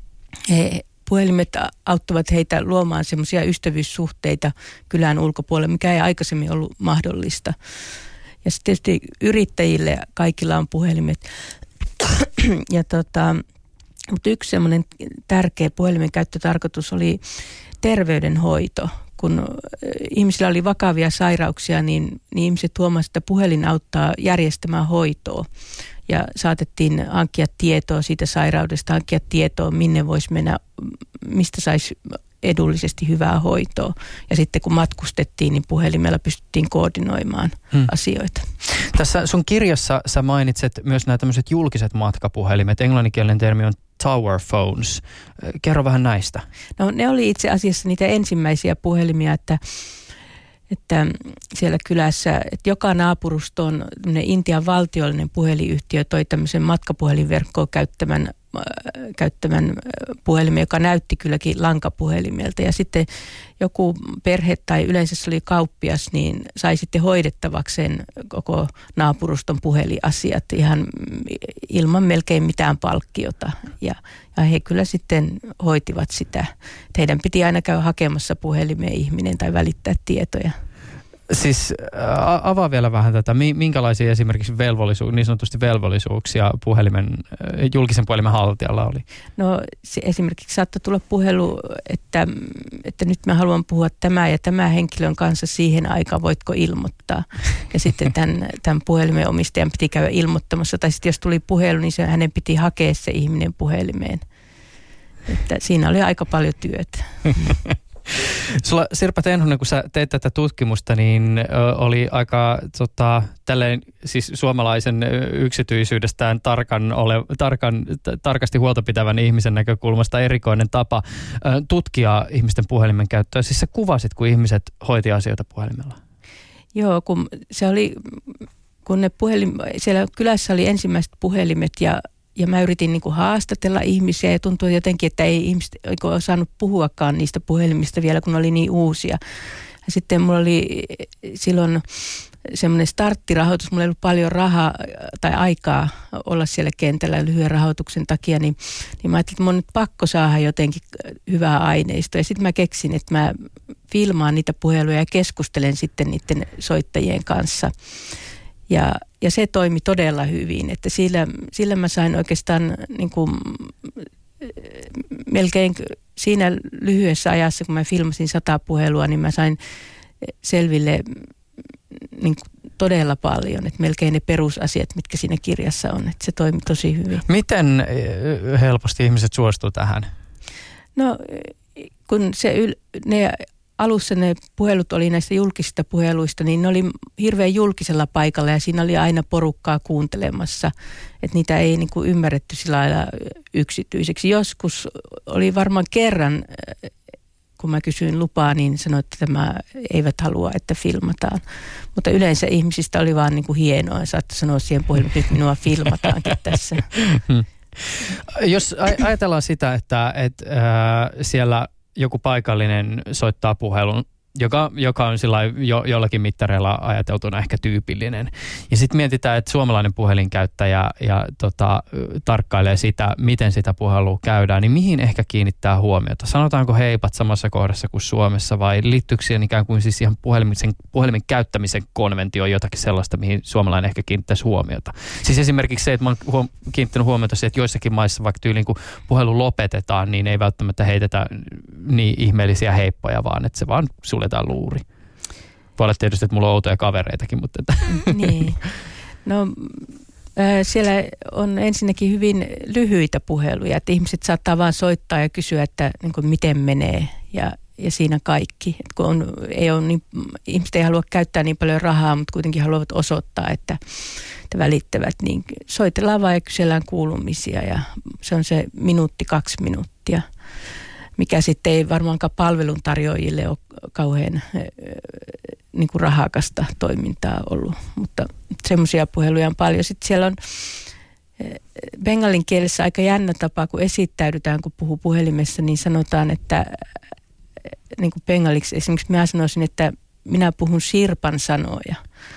He, puhelimet auttavat heitä luomaan semmoisia ystävyyssuhteita kylän ulkopuolella, mikä ei aikaisemmin ollut mahdollista. Ja sitten tietysti yrittäjille kaikilla on puhelimet ja tota... Mutta yksi semmoinen tärkeä puhelimen käyttötarkoitus oli terveydenhoito. Kun ihmisillä oli vakavia sairauksia, niin, niin ihmiset huomasivat, että puhelin auttaa järjestämään hoitoa. Ja saatettiin hankkia tietoa siitä sairaudesta, hankkia tietoa, minne voisi mennä, mistä saisi edullisesti hyvää hoitoa. Ja sitten kun matkustettiin, niin puhelimella pystyttiin koordinoimaan hmm. asioita. Tässä sun kirjassa sä mainitset myös nämä tämmöiset julkiset matkapuhelimet. Englanninkielinen termi on tower phones. Kerro vähän näistä. No ne oli itse asiassa niitä ensimmäisiä puhelimia, että että siellä kylässä, että joka naapurustoon Intian valtiollinen puhelinyhtiö toi tämmöisen matkapuhelinverkkoa käyttämän, äh, käyttämän puhelimen, joka näytti kylläkin lankapuhelimelta. Ja sitten joku perhe tai yleensä se oli kauppias, niin sai sitten hoidettavakseen koko naapuruston puheliasiat ihan ilman melkein mitään palkkiota. Ja, ja he kyllä sitten hoitivat sitä. Heidän piti aina käydä hakemassa puhelimeen ihminen tai välittää tietoja. Siis a- avaa vielä vähän tätä, minkälaisia esimerkiksi velvollisuuksia, niin sanotusti velvollisuuksia puhelimen, julkisen puhelimen haltijalla oli? No se esimerkiksi saattoi tulla puhelu, että, että nyt mä haluan puhua tämä ja tämä henkilön kanssa siihen aikaan, voitko ilmoittaa? Ja sitten tämän, tämän puhelimen omistajan piti käydä ilmoittamassa, tai sitten jos tuli puhelu, niin se, hänen piti hakea se ihminen puhelimeen. Että siinä oli aika paljon työtä. Sulla, Sirpa Tenhonen, kun sä teet tätä tutkimusta, niin ö, oli aika tota, tälleen siis suomalaisen yksityisyydestään tarkan ole, tarkan, t- tarkasti huolta pitävän ihmisen näkökulmasta erikoinen tapa ö, tutkia ihmisten puhelimen käyttöä. Siis sä kuvasit, kun ihmiset hoiti asioita puhelimella. Joo, kun se oli, kun ne puhelim, siellä kylässä oli ensimmäiset puhelimet ja Ja mä yritin niin kuin haastatella ihmisiä ja tuntui jotenkin, että ei ihmiset osannut puhuakaan niistä puhelimista vielä, kun ne oli niin uusia. Ja sitten mulla oli silloin semmoinen starttirahoitus, mulla ei ollut paljon rahaa tai aikaa olla siellä kentällä lyhyen rahoituksen takia, niin, niin mä ajattelin, että mun on nyt pakko saada jotenkin hyvää aineistoa. Ja sitten mä keksin, että mä filmaan niitä puheluja ja keskustelen sitten niiden soittajien kanssa. Ja, ja se toimi todella hyvin, että sillä, sillä mä sain oikeastaan niin kuin, melkein siinä lyhyessä ajassa, kun mä filmasin sata puhelua, niin mä sain selville niin kuin todella paljon, että melkein ne perusasiat, mitkä siinä kirjassa on, että se toimi tosi hyvin. Miten helposti ihmiset suostuu tähän? No kun se yl, ne alussa ne puhelut oli näistä julkisista puheluista, niin ne oli hirveän julkisella paikalla ja siinä oli aina porukkaa kuuntelemassa. Että niitä ei niin kuin ymmärretty sillä lailla yksityiseksi. Joskus oli varmaan kerran, kun mä kysyin lupaa, niin sanoin, että tämä eivät halua, että filmataan. Mutta yleensä ihmisistä oli vaan niin kuin hienoa. Saattoi sanoa siihen puhelimeen, että minua filmataankin tässä. Jos ajatellaan sitä, että, että äh, siellä joku paikallinen soittaa puhelun, joka, joka on sillä jo, jollakin mittareilla ajateltuna ehkä tyypillinen. Ja sitten mietitään, että suomalainen puhelinkäyttäjä ja tota, tarkkailee sitä, miten sitä puhelua käydään, niin mihin ehkä kiinnittää huomiota? Sanotaanko heipat samassa kohdassa kuin Suomessa vai liittyykö siihen ikään kuin siis ihan puhelimen, puhelimen käyttämisen konventioon jotakin sellaista, mihin suomalainen ehkä kiinnittäisi huomiota? Siis esimerkiksi se, että mä oon huom- kiinnittänyt huomiota siihen, että joissakin maissa vaikka tyyliin kun puhelu lopetetaan, niin ei välttämättä heitetä niin ihmeellisiä heippoja, vaan että se vaan suljetaan luuri. Voi olla tietysti, että mulla on outoja kavereitakin, mutta... Että. Niin. No äh, siellä on ensinnäkin hyvin lyhyitä puheluja, että ihmiset saattaa vaan soittaa ja kysyä, että niin kuin, miten menee ja, ja siinä kaikki. Et kun on, ei ole niin, ihmiset ei halua käyttää niin paljon rahaa, mutta kuitenkin haluavat osoittaa, että, että välittävät. Niin soitellaan vaan ja kysellään kuulumisia ja se on se minuutti, kaksi minuuttia. Mikä sitten ei varmaankaan palveluntarjoajille ole kauhean niin kuin rahakasta toimintaa ollut, mutta semmoisia puheluja on paljon. Sitten siellä on bengalin kielessä aika jännä tapa, kun esittäydytään, kun puhuu puhelimessa, niin sanotaan, että niin kuin bengaliksi esimerkiksi minä sanoisin, että minä puhun sirpan sanoja.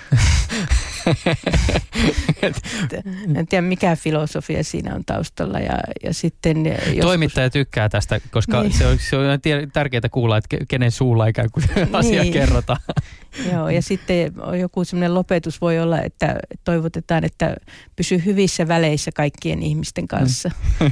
En tiedä, mikä filosofia siinä on taustalla. Ja, ja sitten joskus... Toimittaja tykkää tästä, koska niin. se, on, se on tärkeää kuulla, että kenen suulla ikään kuin asia niin. kerrotaan. Joo, ja sitten joku semmoinen lopetus voi olla, että toivotetaan, että pysyy hyvissä väleissä kaikkien ihmisten kanssa.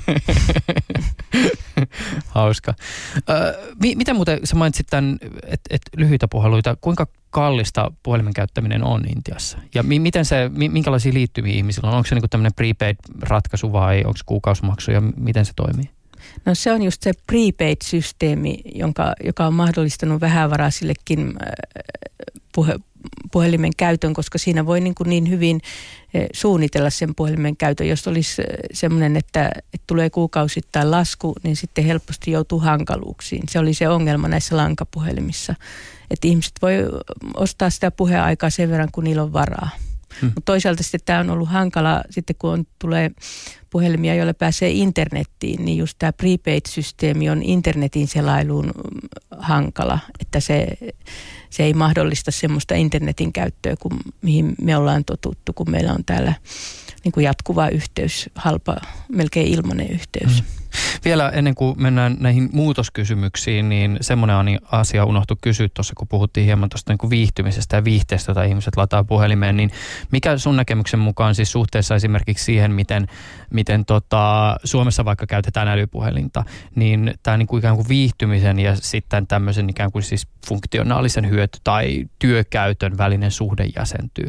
Hauska. Ö, mitä muuten, sä mainitsit tämän, että et lyhyitä puheluita, kuinka kallista puhelimen käyttäminen on Intiassa? Ja mi- miten se, mi- minkälaisia liittymiä ihmisillä on? Onko se niinku tämmöinen prepaid-ratkaisu vai onko kuukausimaksu ja miten se toimii? No se on just se prepaid-systeemi, jonka, joka on mahdollistanut vähävaraisillekin puhe, puhelimen käytön, koska siinä voi niin, kuin niin hyvin suunnitella sen puhelimen käytön. Jos olisi semmoinen, että, että tulee kuukausittain lasku, niin sitten helposti joutuu hankaluuksiin. Se oli se ongelma näissä lankapuhelimissa, että ihmiset voi ostaa sitä puheaikaa sen verran, kun niillä on varaa. Hmm. Mutta toisaalta sitten tämä on ollut hankala, sitten kun on, tulee puhelimia, joilla pääsee internettiin, niin just tämä prepaid-systeemi on internetin selailuun hankala, että se, se ei mahdollista semmoista internetin käyttöä, kuin, mihin me ollaan totuttu, kun meillä on täällä niin kuin jatkuva yhteys, halpa, melkein ilmainen yhteys. Hmm. Vielä ennen kuin mennään näihin muutoskysymyksiin, niin semmoinen asia unohtui kysyä tuossa, kun puhuttiin hieman tuosta niin kuin viihtymisestä ja viihteestä, jota ihmiset lataa puhelimeen, niin mikä sun näkemyksen mukaan siis suhteessa esimerkiksi siihen, miten, miten tota, Suomessa vaikka käytetään älypuhelinta, niin tämä niin kuin ikään kuin viihtymisen ja sitten tämmöisen ikään kuin siis funktionaalisen hyöty tai työkäytön välinen suhde jäsentyy?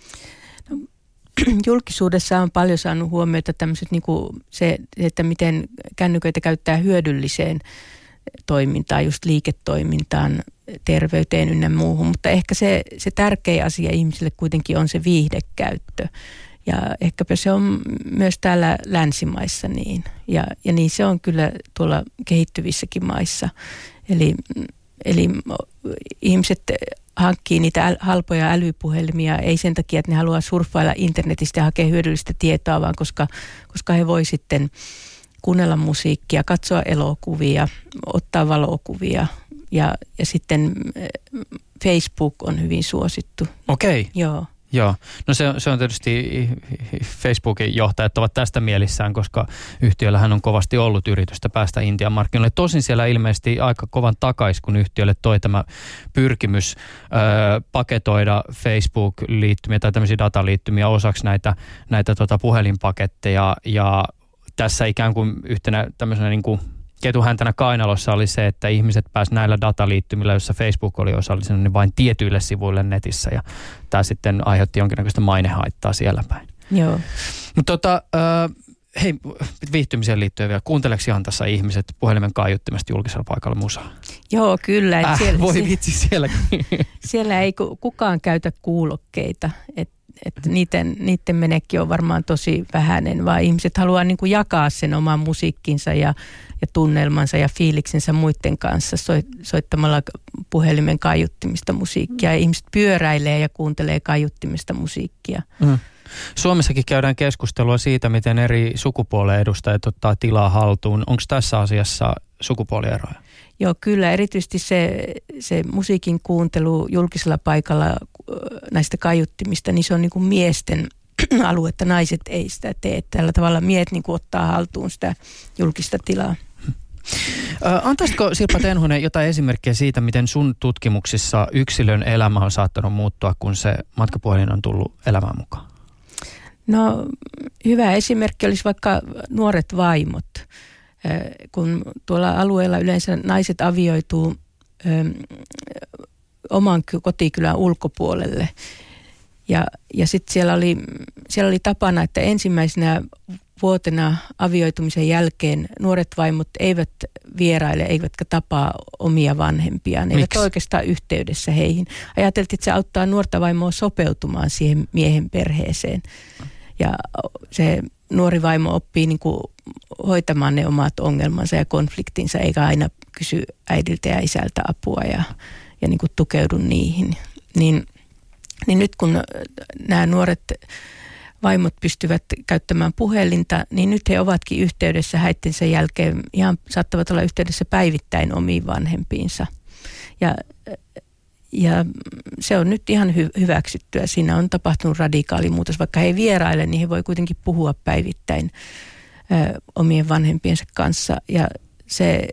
Julkisuudessa on paljon saanut huomiota tämmöiset niin kuin se, että miten kännyköitä käyttää hyödylliseen toimintaan, just liiketoimintaan, terveyteen ynnä muuhun. Mutta ehkä se, se tärkeä asia ihmisille kuitenkin on se viihdekäyttö. Ja ehkäpä se on myös täällä länsimaissa niin. Ja, ja niin se on kyllä tuolla kehittyvissäkin maissa. Eli, eli ihmiset hankkii niitä halpoja älypuhelimia, ei sen takia, että ne haluaa surffailla internetistä ja hakea hyödyllistä tietoa, vaan koska, koska he voi sitten kuunnella musiikkia, katsoa elokuvia, ottaa valokuvia ja, ja sitten Facebook on hyvin suosittu. Okei. Joo. Joo, no se, se on tietysti, Facebookin johtajat ovat tästä mielissään, koska yhtiöllähän on kovasti ollut yritystä päästä Intian markkinoille. Tosin siellä ilmeisesti aika kovan takais, kun yhtiölle toi tämä pyrkimys ö, paketoida Facebook-liittymiä tai tämmöisiä dataliittymiä osaksi näitä, näitä tota puhelinpaketteja. Ja tässä ikään kuin yhtenä tämmöisenä niin kuin ketuhäntänä kainalossa oli se, että ihmiset pääsivät näillä dataliittymillä, joissa Facebook oli osallisena, niin vain tietyille sivuille netissä. Ja tämä sitten aiheutti jonkinnäköistä mainehaittaa siellä päin. Joo. Mutta tota, äh, hei, viihtymiseen liittyen vielä. Kuunteleeko ihan tässä ihmiset puhelimen kaiuttimesta julkisella paikalla musaa? Joo, kyllä. Äh, siellä, voi vitsi sielläkin. Siellä ei kukaan käytä kuulokkeita, että Että niiden, niiden menekki on varmaan tosi vähäinen, vaan ihmiset haluaa niin kuin jakaa sen oman musiikkinsa ja, ja tunnelmansa ja fiiliksensä muiden kanssa soittamalla puhelimen kaiuttimista musiikkia. Ja ihmiset pyöräilee ja kuuntelee kaiuttimista musiikkia. Mm. Suomessakin käydään keskustelua siitä, miten eri sukupuolen edustajat ottaa tilaa haltuun. Onko tässä asiassa sukupuolieroja? Joo, kyllä. Erityisesti se, se musiikin kuuntelu julkisella paikalla näistä kaiuttimista, niin se on niin kuin miesten aluetta. Naiset ei sitä tee. Tällä tavalla miehet niin kuin ottaa haltuun sitä julkista tilaa. Antaisitko Sirpa Tenhonen jotain esimerkkejä siitä, miten sun tutkimuksissa yksilön elämä on saattanut muuttua, kun se matkapuhelin on tullut elämään mukaan? No hyvä esimerkki olisi vaikka nuoret vaimot. Kun tuolla alueella yleensä naiset avioituu ö, oman kotikylän ulkopuolelle. Ja, ja sitten siellä oli, siellä oli tapana, että ensimmäisenä vuotena avioitumisen jälkeen nuoret vaimot eivät vieraile, eivätkä tapaa omia vanhempiaan. Eivät Miks? Oikeastaan yhteydessä heihin. Ajateltiin, että se auttaa nuorta vaimoa sopeutumaan siihen miehen perheeseen. Ja se nuori vaimo oppii niin kuin hoitamaan ne omat ongelmansa ja konfliktinsa, eikä aina kysy äidiltä ja isältä apua ja, ja niin kuin tukeudu niihin. Niin, niin nyt kun nämä nuoret vaimot pystyvät käyttämään puhelinta, niin nyt he ovatkin yhteydessä häittensä jälkeen, ihan saattavat olla yhteydessä päivittäin omiin vanhempiinsa. Ja, ja se on nyt ihan hy- hyväksyttyä. Siinä on tapahtunut radikaali muutos. Vaikka he ei vieraile, niin he voi kuitenkin puhua päivittäin ö, omien vanhempiensa kanssa. Ja se,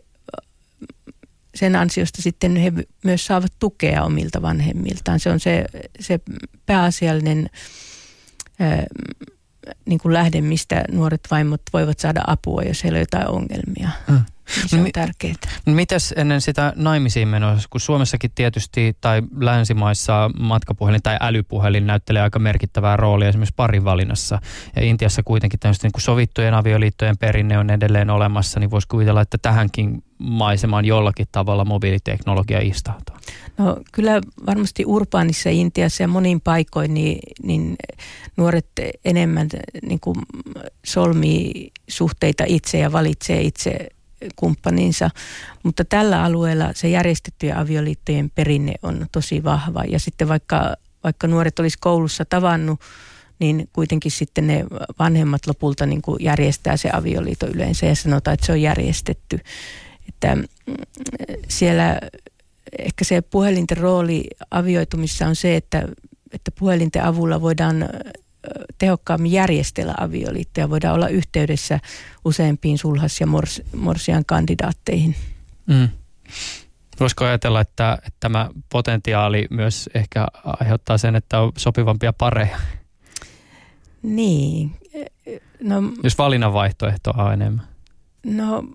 sen ansiosta sitten he myös saavat tukea omilta vanhemmiltaan. Se on se, se pääasiallinen ö, niin kuin lähde, mistä nuoret vaimot voivat saada apua, jos heillä on jotain ongelmia. Mm. Se on Mi- tärkeää. Mitäs ennen sitä naimisiin menoa, kun Suomessakin tietysti tai länsimaissa matkapuhelin tai älypuhelin näyttelee aika merkittävää roolia esimerkiksi parin valinnassa. Ja Intiassa kuitenkin tämmöistä niin kuin sovittujen avioliittojen perinne on edelleen olemassa, niin voisi kuvitella, että tähänkin maisemaan jollakin tavalla mobiiliteknologia istahtaa. No kyllä varmasti urbaanissa Intiassa ja monin paikoin niin, niin nuoret enemmän niin kuin solmii suhteita itse ja valitsee itse kumppaninsa, mutta tällä alueella se järjestettyjen avioliittojen perinne on tosi vahva ja sitten vaikka, vaikka nuoret olisi koulussa tavannut, niin kuitenkin sitten ne vanhemmat lopulta niin kuin järjestää se avioliitto yleensä ja sanotaan, että se on järjestetty. Että siellä ehkä se puhelinten rooli avioitumissa on se, että, että puhelinten avulla voidaan tehokkaammin järjestellä avioliittoja. Voidaan olla yhteydessä useampiin sulhas- ja mors, morsian kandidaatteihin. Mm. Voisiko ajatella, että, että tämä potentiaali myös ehkä aiheuttaa sen, että on sopivampia pareja? Niin. No, jos valinnan vaihtoehtoa on enemmän. No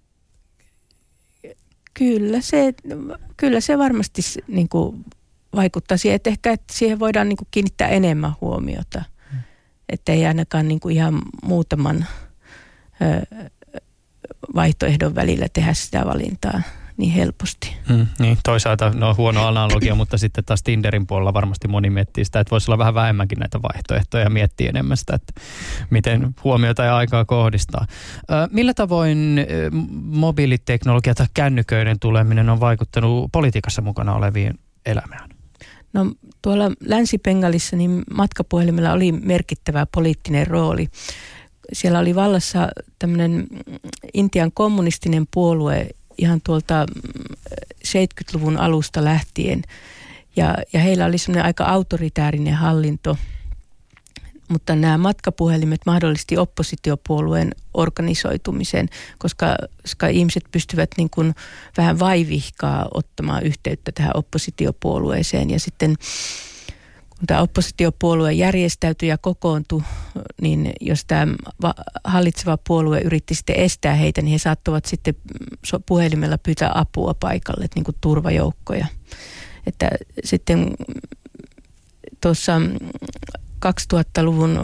kyllä se, kyllä se varmasti niin kuin vaikuttaa siihen, että ehkä että siihen voidaan niin kuin kiinnittää enemmän huomiota. Hmm. Että ei ainakaan niin kuin ihan muutaman ö, vaihtoehdon välillä tehdä sitä valintaa niin helposti. Mm, niin, toisaalta no huono analogia, mutta sitten taas Tinderin puolella varmasti moni miettii sitä, että voisi olla vähän vähemmänkin näitä vaihtoehtoja ja miettii enemmän sitä, että miten huomiota ja aikaa kohdistaa. Ö, millä tavoin ö, mobiiliteknologia tai kännyköiden tuleminen on vaikuttanut politiikassa mukana oleviin elämään? No tuolla Länsi-Bengalissa niin matkapuhelimella oli merkittävä poliittinen rooli. Siellä oli vallassa tämmöinen Intian kommunistinen puolue ihan tuolta seitsemänkymmentäluvun alusta lähtien. Ja, ja heillä oli semmoinen aika autoritäärinen hallinto, mutta nämä matkapuhelimet mahdollisti oppositiopuolueen organisoitumisen, koska, koska ihmiset pystyvät niin kuin vähän vaivihkaa ottamaan yhteyttä tähän oppositiopuolueeseen. Ja sitten kun tämä oppositiopuolue järjestäytyi ja kokoontui, niin jos tämä hallitseva puolue yritti sitten estää heitä, niin he saattoivat sitten puhelimella pyytää apua paikalle, niin kuin turvajoukkoja. Että sitten tuossa kaksituhattaluvun,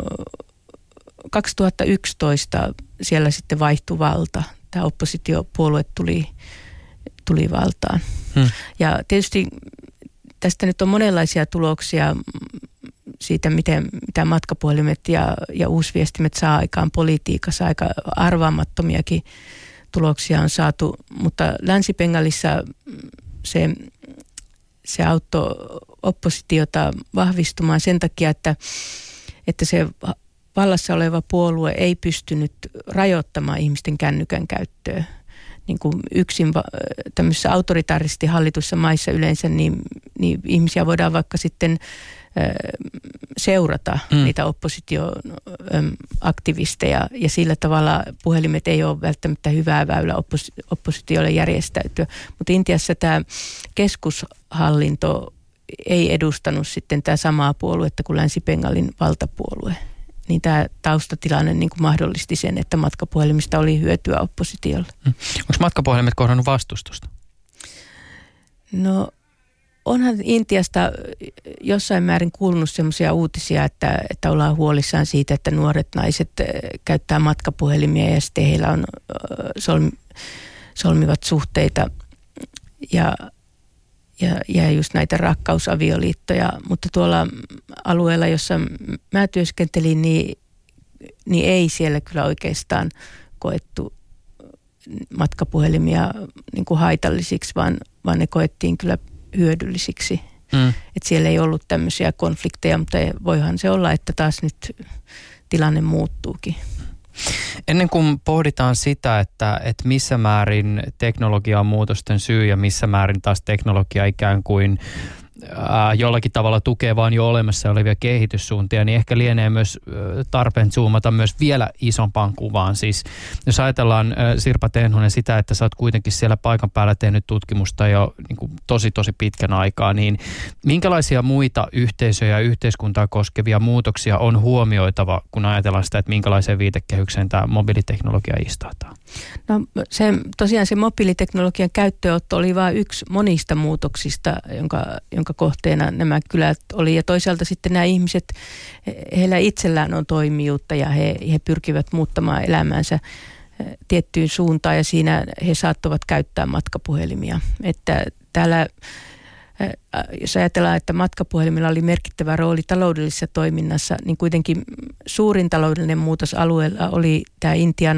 kaksituhattayksitoista siellä sitten vaihtui valta. Tämä oppositiopuolue tuli, tuli valtaan. Hmm. Ja tietysti tästä nyt on monenlaisia tuloksia siitä, miten, mitä matkapuhelimet ja, ja uusviestimet saa aikaan politiikassa. Aika arvaamattomiakin tuloksia on saatu, mutta Länsi-Bengalissa se, se auttoi oppositiota vahvistumaan sen takia, että, että se vallassa oleva puolue ei pystynyt rajoittamaan ihmisten kännykän käyttöä. Niin kuin yksin tämmöisissä autoritaarisesti hallituissa maissa yleensä, niin, niin ihmisiä voidaan vaikka sitten ö, seurata mm. niitä oppositioaktivisteja ja sillä tavalla puhelimet ei ole välttämättä hyvää väylä oppos, oppositiolle järjestäytyä. Mutta Intiassa tämä keskushallinto ei edustanut sitten tämä samaa puoluetta kuin Länsi-Bengalin valtapuolue. Niin tämä taustatilanne niin kuin mahdollisti sen, että matkapuhelimista oli hyötyä oppositiolle. Mm. Onko matkapuhelimet kohdannut vastustusta? No onhan Intiasta jossain määrin kuulunut sellaisia uutisia, että, että ollaan huolissaan siitä, että nuoret naiset käyttää matkapuhelimia ja sitten heillä on solmi, solmivat suhteita ja Ja, ja just näitä rakkausavioliittoja, mutta tuolla alueella, jossa mä työskentelin, niin, niin ei siellä kyllä oikeastaan koettu matkapuhelimia niin kuin haitallisiksi, vaan, vaan ne koettiin kyllä hyödyllisiksi. Mm. Että siellä ei ollut tämmöisiä konflikteja, mutta voihan se olla, että taas nyt tilanne muuttuukin. Ennen kuin pohditaan sitä, että, että missä määrin teknologia on muutosten syy ja missä määrin taas teknologia ikään kuin ää, jollakin tavalla tukee vaan jo olemassa olevia kehityssuuntia, niin ehkä lienee myös ää, tarpeen zoomata myös vielä isompaan kuvaan. Siis jos ajatellaan ää, Sirpa Tenhonen sitä, että sä oot kuitenkin siellä paikan päällä tehnyt tutkimusta jo niin kuin tosi tosi pitkän aikaa, niin minkälaisia muita yhteisöjä ja yhteiskuntaa koskevia muutoksia on huomioitava, kun ajatellaan sitä, että minkälaiseen viitekehykseen tämä mobiiliteknologia istahtaa? No se, tosiaan se mobiiliteknologian käyttöönotto oli vain yksi monista muutoksista, jonka, jonka kohteena nämä kylät oli. Ja toisaalta sitten nämä ihmiset, heillä itsellään on toimijuutta ja he, he pyrkivät muuttamaan elämäänsä tiettyyn suuntaan ja siinä he saattavat käyttää matkapuhelimia. Että täällä, jos ajatellaan, että matkapuhelimilla oli merkittävä rooli taloudellisessa toiminnassa, niin kuitenkin suurin taloudellinen muutos alueella oli tämä Intian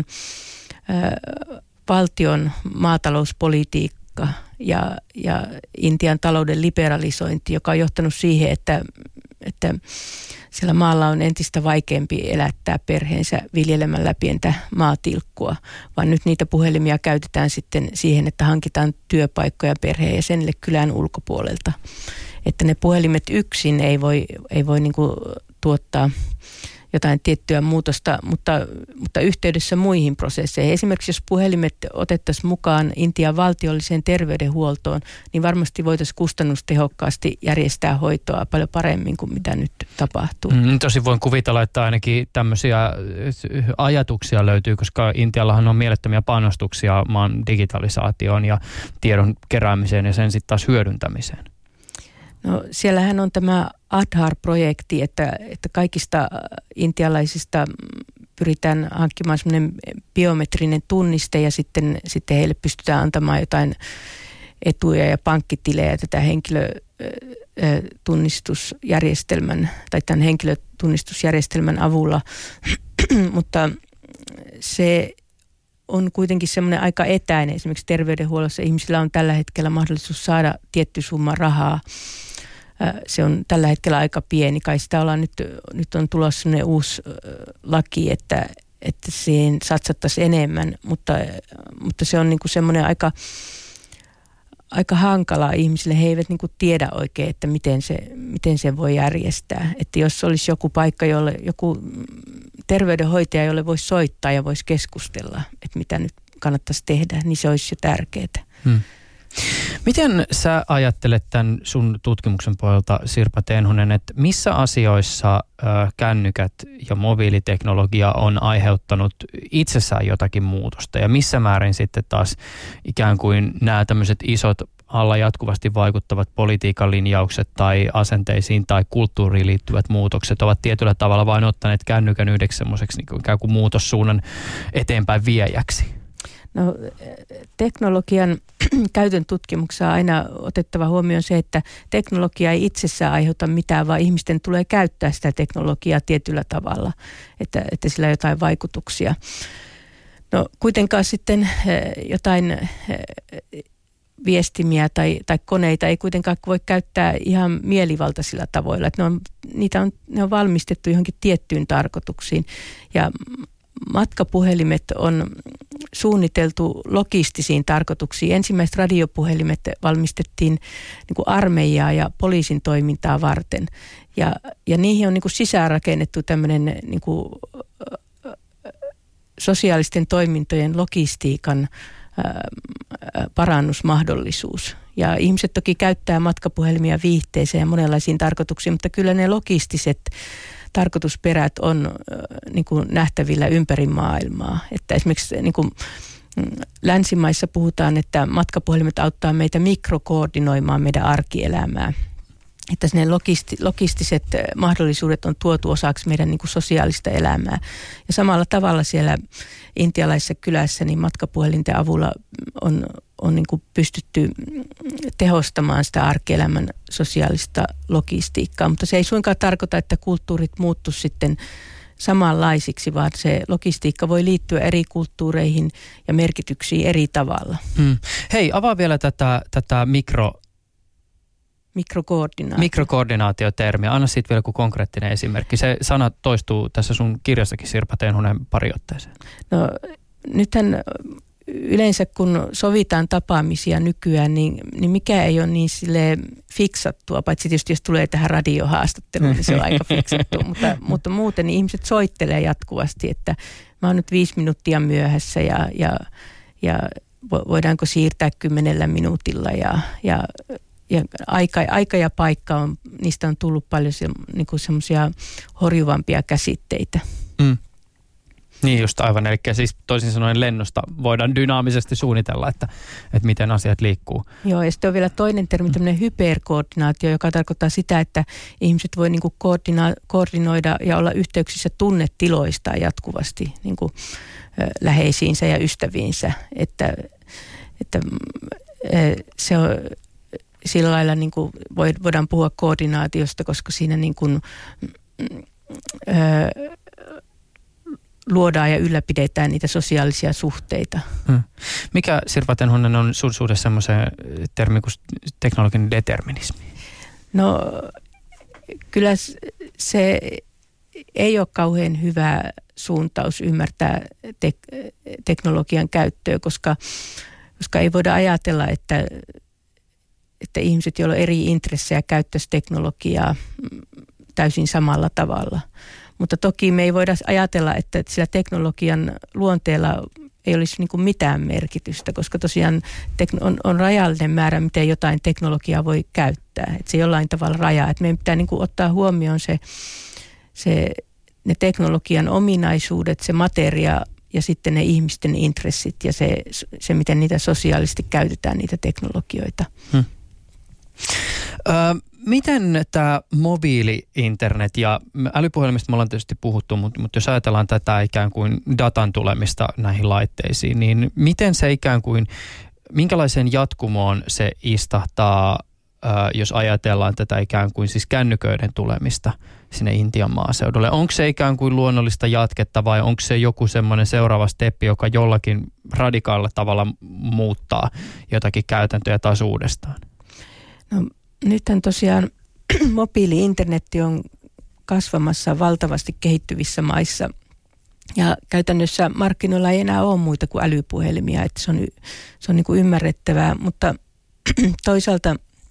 valtion maatalouspolitiikka ja, ja Intian talouden liberalisointi, joka on johtanut siihen, että, että siellä maalla on entistä vaikeampi elättää perheensä viljelemällä pientä maatilkkua, vaan nyt niitä puhelimia käytetään sitten siihen, että hankitaan työpaikkoja perheenjäsenille kylän ulkopuolelta. Että ne puhelimet yksin ei voi, ei voi niin kuin tuottaa jotain tiettyä muutosta, mutta, mutta yhteydessä muihin prosesseihin. Esimerkiksi jos puhelimet otettaisiin mukaan Intian valtiolliseen terveydenhuoltoon, niin varmasti voitaisiin kustannustehokkaasti järjestää hoitoa paljon paremmin kuin mitä nyt tapahtuu. Mm, tosi voin kuvitella, että ainakin tämmöisiä ajatuksia löytyy, koska Intiallahan on mielettömiä panostuksia maan digitalisaatioon ja tiedon keräämiseen ja sen sitten taas hyödyntämiseen. No, siellähän on tämä Aadhaar-projekti, että, että kaikista intialaisista pyritään hankkimaan semmoinen biometrinen tunniste ja sitten, sitten heille pystytään antamaan jotain etuja ja pankkitilejä tätä henkilötunnistusjärjestelmän tai tämän henkilötunnistusjärjestelmän avulla, mutta se on kuitenkin semmoinen aika etäinen. Esimerkiksi terveydenhuollossa ihmisillä on tällä hetkellä mahdollisuus saada tietty summa rahaa. Se on tällä hetkellä aika pieni. Kai sitä ollaan nyt, nyt on tulossa semmoinen uusi laki, että, että siihen satsattaisiin enemmän, mutta, mutta se on niin kuin semmoinen aika, aika hankalaa ihmisille. He eivät niin kuin tiedä oikein, että miten se, miten se voi järjestää. Että jos olisi joku paikka, jolle joku terveydenhoitaja, jolle voisi soittaa ja voisi keskustella, että mitä nyt kannattaisi tehdä, niin se olisi jo tärkeää. Hmm. Miten sä ajattelet tämän sun tutkimuksen pohjalta, Sirpa Tenhonen, että missä asioissa ö, kännykät ja mobiiliteknologia on aiheuttanut itsessään jotakin muutosta ja missä määrin sitten taas ikään kuin nämä tämmöiset isot alla jatkuvasti vaikuttavat politiikan linjaukset tai asenteisiin tai kulttuuriin liittyvät muutokset ovat tietyllä tavalla vain ottaneet kännykän yhdeksi semmoiseksi niin ikään kuin muutossuunnan eteenpäin viejäksi? No, teknologian käytön tutkimuksessa on aina otettava huomioon se, että teknologia ei itsessään aiheuta mitään, vaan ihmisten tulee käyttää sitä teknologiaa tietyllä tavalla, että, että sillä on jotain vaikutuksia. No kuitenkaan sitten jotain viestimiä tai, tai koneita ei kuitenkaan voi käyttää ihan mielivaltaisilla tavoilla. Että ne on, niitä on, ne on valmistettu johonkin tiettyyn tarkoituksiin ja matkapuhelimet on suunniteltu logistisiin tarkoituksiin. Ensimmäiset radiopuhelimet valmistettiin niin kuin armeijaa ja poliisin toimintaa varten. Ja, ja niihin on niin kuin sisäänrakennettu tämmöinen niin kuin sosiaalisten toimintojen logistiikan parannusmahdollisuus. Ja ihmiset toki käyttää matkapuhelimia viihteeseen ja monenlaisiin tarkoituksiin, mutta kyllä ne logistiset tarkoitusperät on äh, niin kuin nähtävillä ympäri maailmaa. Että esimerkiksi niin kuin länsimaissa puhutaan, että matkapuhelimet auttaa meitä mikrokoordinoimaan meidän arkielämää. Että ne logisti, logistiset mahdollisuudet on tuotu osaksi meidän niin kuin sosiaalista elämää. Ja samalla tavalla siellä intialaisessa kylässä niin matkapuhelinten avulla on, on niin kuin pystytty tehostamaan sitä arkielämän sosiaalista logistiikkaa. Mutta se ei suinkaan tarkoita, että kulttuurit muuttu sitten samanlaisiksi, vaan se logistiikka voi liittyä eri kulttuureihin ja merkityksiin eri tavalla. Hmm. Hei, avaa vielä tätä, tätä mikro... Mikrokoordinaatio. Mikrokoordinaatiotermiä. Anna siitä vielä kuin konkreettinen esimerkki. Se sana toistuu tässä sun kirjassakin, Sirpa Tenhonen, pari otteeseen. No nythän yleensä kun sovitaan tapaamisia nykyään, niin, niin mikä ei ole niin sille fiksattua, paitsi tietysti jos tulee tähän radiohaastatteluun, niin se on aika fiksattua, mutta, mutta muuten niin ihmiset soittelee jatkuvasti, että mä oon nyt viisi minuuttia myöhässä ja, ja, ja voidaanko siirtää kymmenellä minuutilla ja, ja, ja aika, aika ja paikka on, niistä on tullut paljon se, niin kuin semmoisia horjuvampia käsitteitä. Mm. Niin just aivan, eli siis toisin sanoen lennosta voidaan dynaamisesti suunnitella, että, että miten asiat liikkuu. Joo, ja sitten on vielä toinen termi, tämmöinen hyperkoordinaatio, joka tarkoittaa sitä, että ihmiset voi niin kuin koordina- koordinoida ja olla yhteyksissä tunnetiloistaan jatkuvasti niin kuin, ö, läheisiinsä ja ystäviinsä, että, että ö, se on sillä lailla niin kuin voidaan puhua koordinaatiosta, koska siinä niin kuin, ö, luodaan ja ylläpidetään niitä sosiaalisia suhteita. Hmm. Mikä, Sirpa Tenhonen, on sun suhde semmoiseen termiin kuin teknologinen determinismi? No kyllä se ei ole kauhean hyvä suuntaus ymmärtää tek- teknologian käyttöä, koska, koska ei voida ajatella, että, että ihmiset, joilla on eri intressejä, käyttäisi teknologiaa täysin samalla tavalla. Mutta toki me ei voida ajatella, että sillä teknologian luonteella ei olisi niin kuin mitään merkitystä, koska tosiaan on, on rajallinen määrä, miten jotain teknologiaa voi käyttää. Että se jollain tavalla rajaa. Että meidän pitää niin kuin ottaa huomioon se, se, ne teknologian ominaisuudet, se materia ja sitten ne ihmisten intressit ja se, se miten niitä sosiaalisesti käytetään, niitä teknologioita. Hmm. Ö, miten tämä mobiili-internet ja älypuhelimista me ollaan tietysti puhuttu, mutta, mutta jos ajatellaan tätä ikään kuin datan tulemista näihin laitteisiin, niin miten se ikään kuin, minkälaiseen jatkumoon se istahtaa, ö, jos ajatellaan tätä ikään kuin siis kännyköiden tulemista sinne Intian maaseudulle? Onko se ikään kuin luonnollista jatketta vai onko se joku semmoinen seuraava steppi, joka jollakin radikaalilla tavalla muuttaa jotakin käytäntöjä taas uudestaan? No, nythän tosiaan mobiili-internetti on kasvamassa valtavasti kehittyvissä maissa ja käytännössä markkinoilla ei enää ole muita kuin älypuhelimia, että se on, se on niin kuin ymmärrettävää, mutta toisaalta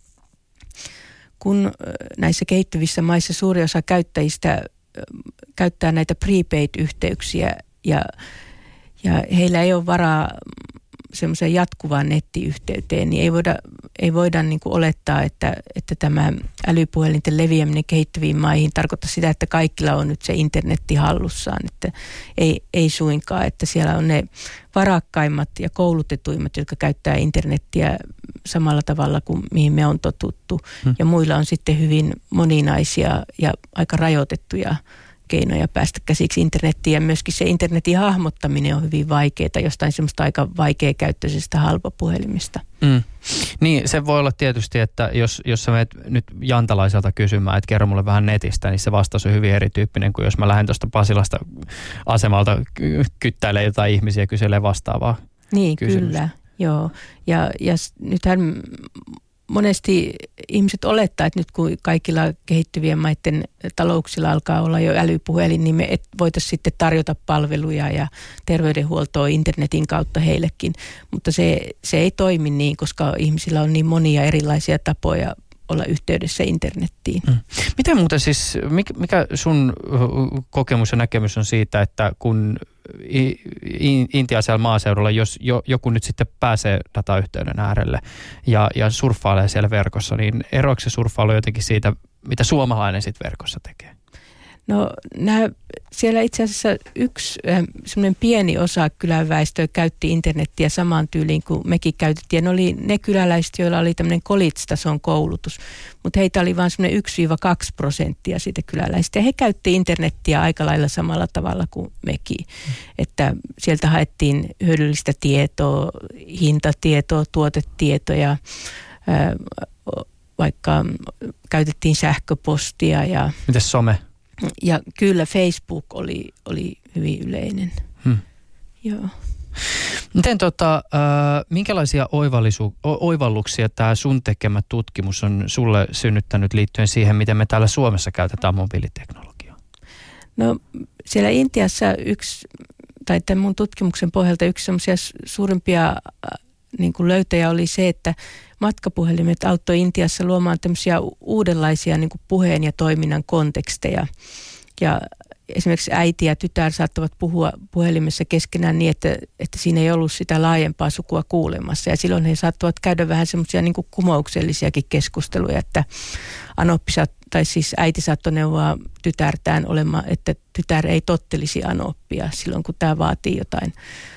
kun näissä kehittyvissä maissa suuri osa käyttäjistä käyttää näitä prepaid-yhteyksiä ja, ja heillä ei ole varaa semmoiseen jatkuvaan nettiyhteyteen, niin ei voida, ei voida niin kuin olettaa, että, että tämä älypuhelinten leviäminen kehittyviin maihin tarkoittaa sitä, että kaikilla on nyt se internetti hallussaan. Että ei, ei suinkaan, että siellä on ne varakkaimmat ja koulutetuimmat, jotka käyttää internettiä samalla tavalla kuin mihin me on totuttu. Hmm. Ja muilla on sitten hyvin moninaisia ja aika rajoitettuja keinoja päästä käsiksi internettiin ja myöskin se internetin hahmottaminen on hyvin vaikeaa, jostain semmoista aika vaikeakäyttöisestä halpapuhelimista. Mm. Niin, se voi olla tietysti, että jos, jos sä menet nyt jantalaiselta kysymään, että kerro mulle vähän netistä, niin se vastaus on hyvin erityyppinen kuin jos mä lähden tuosta Pasilasta asemalta kyttäilee jotain ihmisiä ja kyselee vastaavaa Niin, kysymystä. Kyllä, joo. Ja, ja nythän monesti ihmiset olettaa, että nyt kun kaikilla kehittyvien maiden talouksilla alkaa olla jo älypuhelin, niin me voitaisiin sitten tarjota palveluja ja terveydenhuoltoa internetin kautta heillekin. Mutta se, se ei toimi niin, koska ihmisillä on niin monia erilaisia tapoja olla yhteydessä internettiin. Mm. Miten muuten siis, mikä sun kokemus ja näkemys on siitä, että kun intialaisella maaseudulla, jos joku nyt sitten pääsee datayhteyden äärelle ja, ja surffailee siellä verkossa, niin eroako se surffailu jotenkin siitä, mitä suomalainen sitten verkossa tekee? No nämä, siellä itse asiassa yksi äh, semmoinen pieni osa kyläväestöä käytti internettiä samaan tyyliin kuin mekin käytettiin. Ja ne oli ne kyläläiset, joilla oli tämmöinen college-tason koulutus, mutta heitä oli vain semmoinen yksi kaksi prosenttia siitä kyläläisistä. Ja he käytti internettiä aika lailla samalla tavalla kuin mekin. Mm. Että sieltä haettiin hyödyllistä tietoa, hintatietoa, tuotetietoja, äh, vaikka käytettiin sähköpostia. Ja mites some? Ja kyllä Facebook oli, oli hyvin yleinen. Hmm. Joo. Miten tota, äh, minkälaisia oivalluksia tämä sun tekemä tutkimus on sulle synnyttänyt liittyen siihen, miten me täällä Suomessa käytetään mobiiliteknologiaa? No siellä Intiassa yksi tai tämän mun tutkimuksen pohjalta yksi semmoisia suurimpia niin kuin löytäjä oli se, että matkapuhelimet auttoi Intiassa luomaan tämmöisiä uudenlaisia niin kuin puheen ja toiminnan konteksteja. Ja esimerkiksi äiti ja tytär saattavat puhua puhelimessa keskenään niin, että, että siinä ei ollut sitä laajempaa sukua kuulemassa. Ja silloin he saattavat käydä vähän semmoisia niin kuin kumouksellisiakin keskusteluja, että anoppi saat, tai siis äiti saattoi neuvoa tytärtään olemaan, että tytär ei tottelisi anoppia silloin, kun tämä vaatii jotain,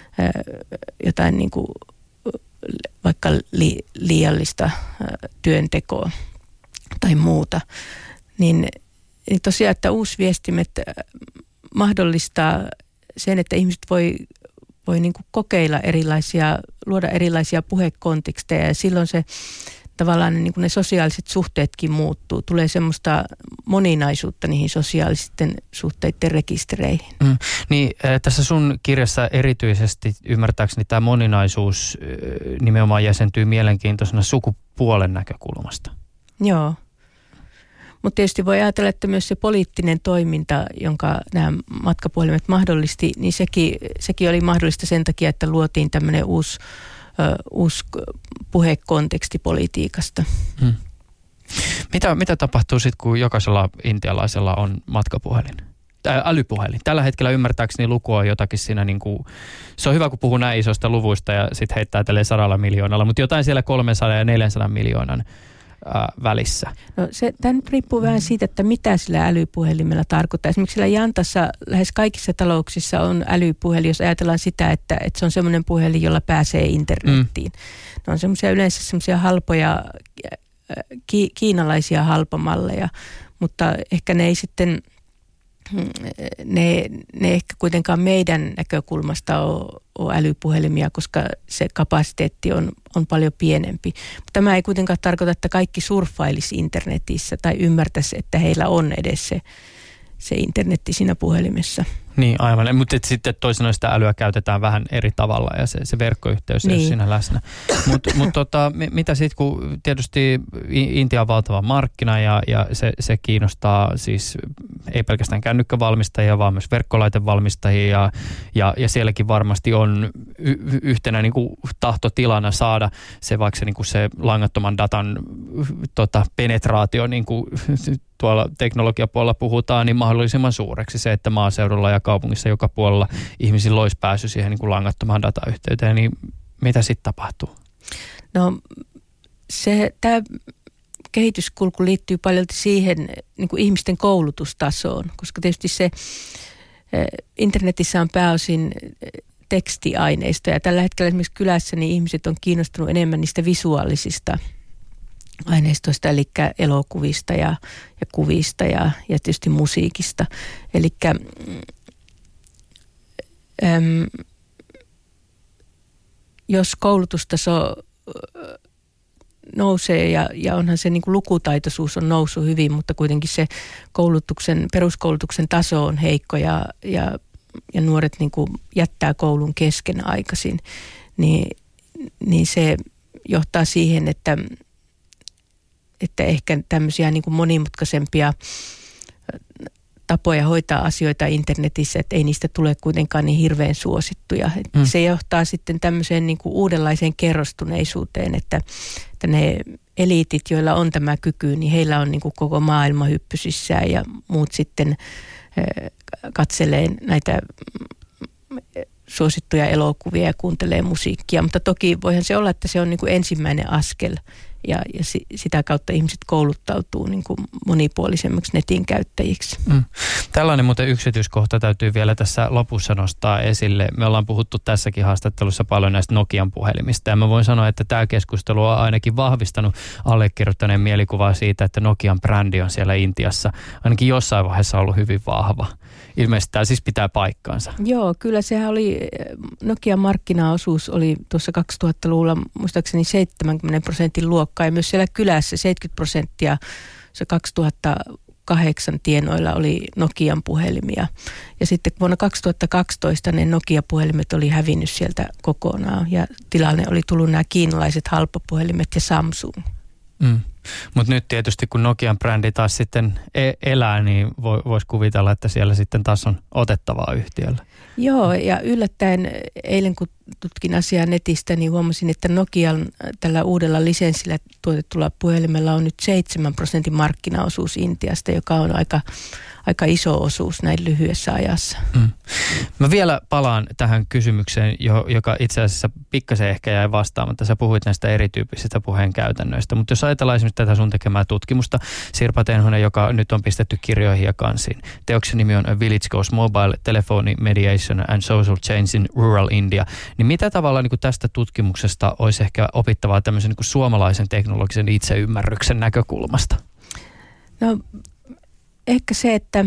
jotain niin kuin vaikka li, liiallista työntekoa tai muuta. Niin tosiaan, että uusviestimet mahdollistaa sen, että ihmiset voi, voi niin kuin kokeilla erilaisia, luoda erilaisia puhekonteksteja ja silloin se tavallaan ne, niin kuin ne sosiaaliset suhteetkin muuttuu. Tulee semmoista moninaisuutta niihin sosiaalisten suhteiden rekistereihin. Mm. Niin, tässä sun kirjassa erityisesti ymmärtääkseni tämä moninaisuus nimenomaan jäsentyy mielenkiintoisena sukupuolen näkökulmasta. Joo. Mutta tietysti voi ajatella, että myös se poliittinen toiminta, jonka nämä matkapuhelimet mahdollisti, niin sekin, sekin oli mahdollista sen takia, että luotiin tämmöinen uusi, ö, uusi puhekonteksti politiikasta. Hmm. Mitä, mitä tapahtuu sitten, kun jokaisella intialaisella on matkapuhelin? Ä, älypuhelin. Tällä hetkellä ymmärtääkseni luku on jotakin siinä, niin kuin, se on hyvä, kun puhuu näin isoista luvuista ja sitten heittää tälleen sadalla miljoonalla, mutta jotain siellä kolmesataa ja neljäsataa miljoonan välissä. No se, tämä nyt riippuu vähän siitä, että mitä sillä älypuhelimella tarkoittaa. Esimerkiksi siellä Jantassa lähes kaikissa talouksissa on älypuhelin, jos ajatellaan sitä, että, että se on semmoinen puhelin, jolla pääsee internettiin. Mm. Ne on semmoisia yleensä semmoisia halpoja, ki, kiinalaisia halpamalleja, mutta ehkä ne ei sitten, ne, ne ehkä kuitenkaan meidän näkökulmasta ole, ole älypuhelimia, koska se kapasiteetti on, on paljon pienempi. Mutta tämä ei kuitenkaan tarkoita, että kaikki surffailisi internetissä tai ymmärtäisi, että heillä on edes se, se internetti siinä puhelimessa. Niin, aivan. Mutta sitten toisena sitä älyä käytetään vähän eri tavalla ja se, se verkkoyhteys niin. ei ole siinä läsnä. Mutta mut tota, mitä sitten, kun tietysti Intia on valtava markkina ja, ja se, se kiinnostaa siis ei pelkästään kännykkävalmistajia, vaan myös verkkolaitevalmistajia ja, ja, ja sielläkin varmasti on y- yhtenä niin kuin tahtotilana saada se vaikka se, niin kuin se langattoman datan tota, penetraatio, niin kuin tuolla teknologiapuolella puhutaan, niin mahdollisimman suureksi se, että maaseudulla ja kaupungissa joka puolella ihmisillä olisi pääsy siihen niin kuin langattomaan datayhteyteen, niin mitä sitten tapahtuu? No se, tämä kehityskulku liittyy paljon siihen niin kuin ihmisten koulutustasoon, koska tietysti se internetissä on pääosin tekstiaineistoja ja tällä hetkellä esimerkiksi kylässä niin ihmiset on kiinnostunut enemmän niistä visuaalisista aineistoista, eli elokuvista ja, ja kuvista ja, ja tietysti musiikista. Eli äm, jos koulutustaso nousee ja, ja onhan se niin kuin lukutaitoisuus on noussut hyvin, mutta kuitenkin se koulutuksen, peruskoulutuksen taso on heikko ja, ja, ja nuoret niin kuin jättää koulun kesken aikaisin, niin, niin se johtaa siihen, että että ehkä tämmöisiä niin kuin monimutkaisempia tapoja hoitaa asioita internetissä, että ei niistä tule kuitenkaan niin hirveän suosittuja. Mm. Se johtaa sitten tämmöiseen niin kuin uudenlaiseen kerrostuneisuuteen, että, että ne eliitit, joilla on tämä kyky, niin heillä on niin kuin koko maailma hyppysissään ja muut sitten katselee näitä suosittuja elokuvia ja kuuntelee musiikkia. Mutta toki voihan se olla, että se on niin kuin ensimmäinen askel ja, ja si, sitä kautta ihmiset kouluttautuu niin kuin monipuolisemmiksi netin käyttäjiksi. Mm. Tällainen muuten yksityiskohta täytyy vielä tässä lopussa nostaa esille. Me ollaan puhuttu tässäkin haastattelussa paljon näistä Nokian puhelimista ja mä voin sanoa, että tämä keskustelu on ainakin vahvistanut allekirjoittaneen mielikuvaa siitä, että Nokian brändi on siellä Intiassa ainakin jossain vaiheessa ollut hyvin vahva. Ilmeisesti tämä siis pitää paikkaansa. Joo, kyllä sehän oli, Nokian markkinaosuus oli tuossa kaksituhattaluvulla muistaakseni seitsemänkymmentä prosentin luokkaa ja myös siellä kylässä seitsemänkymmentä prosenttia se kaksituhattakahdeksan tienoilla oli Nokian puhelimia. Ja sitten vuonna kaksituhattakaksitoista ne Nokia-puhelimet oli hävinnyt sieltä kokonaan ja tilalle oli tullut nämä kiinalaiset halpapuhelimet ja Samsung. Mm. Mutta nyt tietysti kun Nokian brändi taas sitten e- elää, niin vo- voisi kuvitella, että siellä sitten taas on otettavaa yhtiöllä. Joo, ja yllättäen eilen kun tutkin asiaa netistä, niin huomasin, että Nokian tällä uudella lisenssillä tuotetulla puhelimella on nyt seitsemän prosentin markkinaosuus Intiasta, joka on aika, aika iso osuus näin lyhyessä ajassa. Mm. Mä vielä palaan tähän kysymykseen, joka itse asiassa pikkasen ehkä jäi vastaamatta. Sä puhuit näistä erityyppisistä puheen käytännöistä, mutta jos ajatellaan esimerkiksi tätä sun tekemää tutkimusta, Sirpa Tenhonen, joka nyt on pistetty kirjoihin ja kansiin. Teoksen nimi on A Village Goes Mobile, Telephone Mediation and Social Change in Rural India. Niin mitä tavalla niin kuin tästä tutkimuksesta olisi ehkä opittavaa tämmöisen niin kuin suomalaisen teknologisen itseymmärryksen näkökulmasta? No ehkä se, että,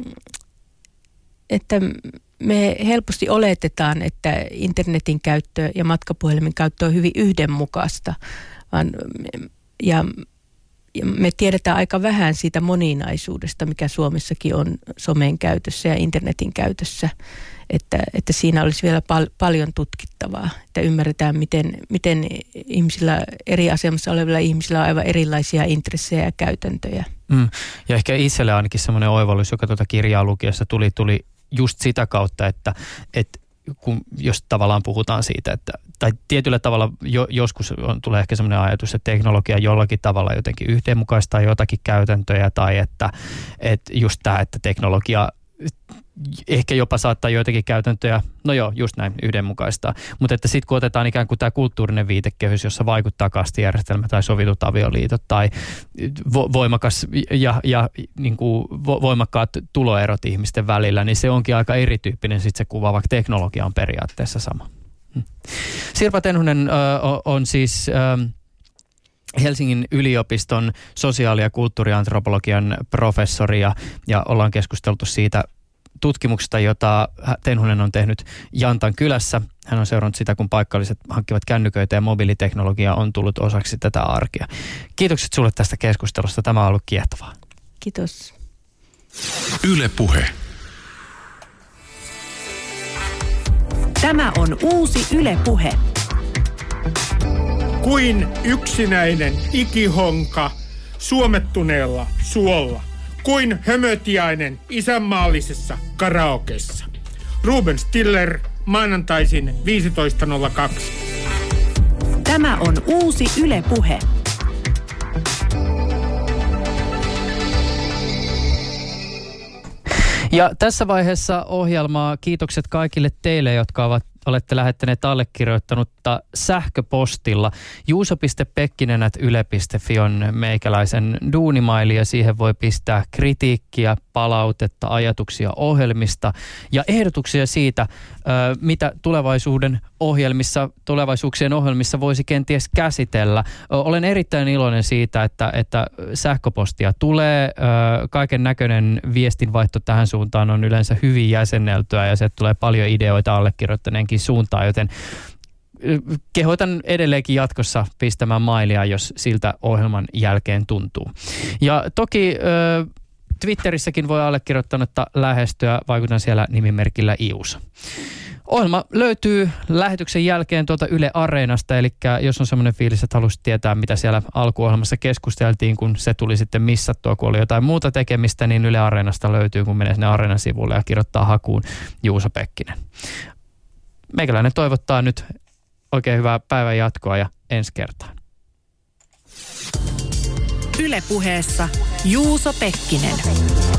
että me helposti oletetaan, että internetin käyttö ja matkapuhelimen käyttö on hyvin yhdenmukaista. Vaan, ja, ja me tiedetään aika vähän siitä moninaisuudesta, mikä Suomessakin on somen käytössä ja internetin käytössä. Että, että siinä olisi vielä pal- paljon tutkittavaa, että ymmärretään, miten, miten ihmisillä, eri asemassa olevilla ihmisillä on aivan erilaisia intressejä ja käytäntöjä. Mm. Ja ehkä itselle ainakin semmoinen oivallus, joka tuota kirjaa lukiessa tuli, tuli just sitä kautta, että, että kun, jos tavallaan puhutaan siitä, että tai tietyllä tavalla jo, joskus on, tulee ehkä semmoinen ajatus, että teknologia jollakin tavalla jotenkin yhteenmukaistaa jotakin käytäntöjä tai että, että just tämä, että teknologia ehkä jopa saattaa joitakin käytäntöjä, no joo, just näin, yhdenmukaistaa. Mutta että sitten kun otetaan ikään kuin tämä kulttuurinen viitekehys, jossa vaikuttaa kastijärjestelmä tai sovitut avioliitot tai vo- voimakas ja, ja niin kuin vo- voimakkaat tuloerot ihmisten välillä, niin se onkin aika erityyppinen sitten se kuva, vaikka teknologia on periaatteessa sama. Hmm. Sirpa Tenhonen ö, on siis... Ö, Helsingin yliopiston sosiaali- ja kulttuuriantropologian professori ja, ja ollaan keskusteltu siitä tutkimuksesta, jota Tenhonen on tehnyt Jantan kylässä. Hän on seurannut sitä, kun paikalliset hankkivat kännyköitä ja mobiiliteknologia on tullut osaksi tätä arkea. Kiitokset sulle tästä keskustelusta. Tämä on ollut kiehtovaa. Kiitos. Yle Puhe. Tämä on uusi Yle Puhe. Kuin yksinäinen ikihonka suomettuneella suolla. Kuin hömötiainen isänmaallisessa karaokessa. Ruben Stiller, maanantaisin viisitoista nolla kaksi. Tämä on uusi Yle Puhe. Ja tässä vaiheessa ohjelmaa kiitokset kaikille teille, jotka ovat olette lähettäneet allekirjoittanutta sähköpostilla. juuso piste pekkinen ät yle piste fi on meikäläisen duunimaili ja siihen voi pistää kritiikkiä, palautetta, ajatuksia ohjelmista ja ehdotuksia siitä, mitä tulevaisuuden ohjelmissa, tulevaisuuksien ohjelmissa voisi kenties käsitellä. Olen erittäin iloinen siitä, että, että sähköpostia tulee. Kaiken näköinen viestinvaihto tähän suuntaan on yleensä hyvin jäsenneltyä ja se tulee paljon ideoita allekirjoittaneenkin suuntaan, joten kehotan edelleenkin jatkossa pistämään mailia, jos siltä ohjelman jälkeen tuntuu. Ja toki ö, Twitterissäkin voi allekirjoittanutta lähestyä, vaikutan siellä nimimerkillä Iusa. Ohjelma löytyy lähetyksen jälkeen tuolta Yle Areenasta, eli jos on semmoinen fiilis, että haluaisit tietää, mitä siellä alkuohjelmassa keskusteltiin, kun se tuli sitten missattua, kun oli jotain muuta tekemistä, niin Yle Areenasta löytyy, kun menee sinne Areenan sivulle ja kirjoittaa hakuun Juuso Pekkinen. Meikäläinen toivottaa nyt oikein hyvää päivän jatkoa ja ensi kertaan. Yle Puheessa Juuso Pekkinen.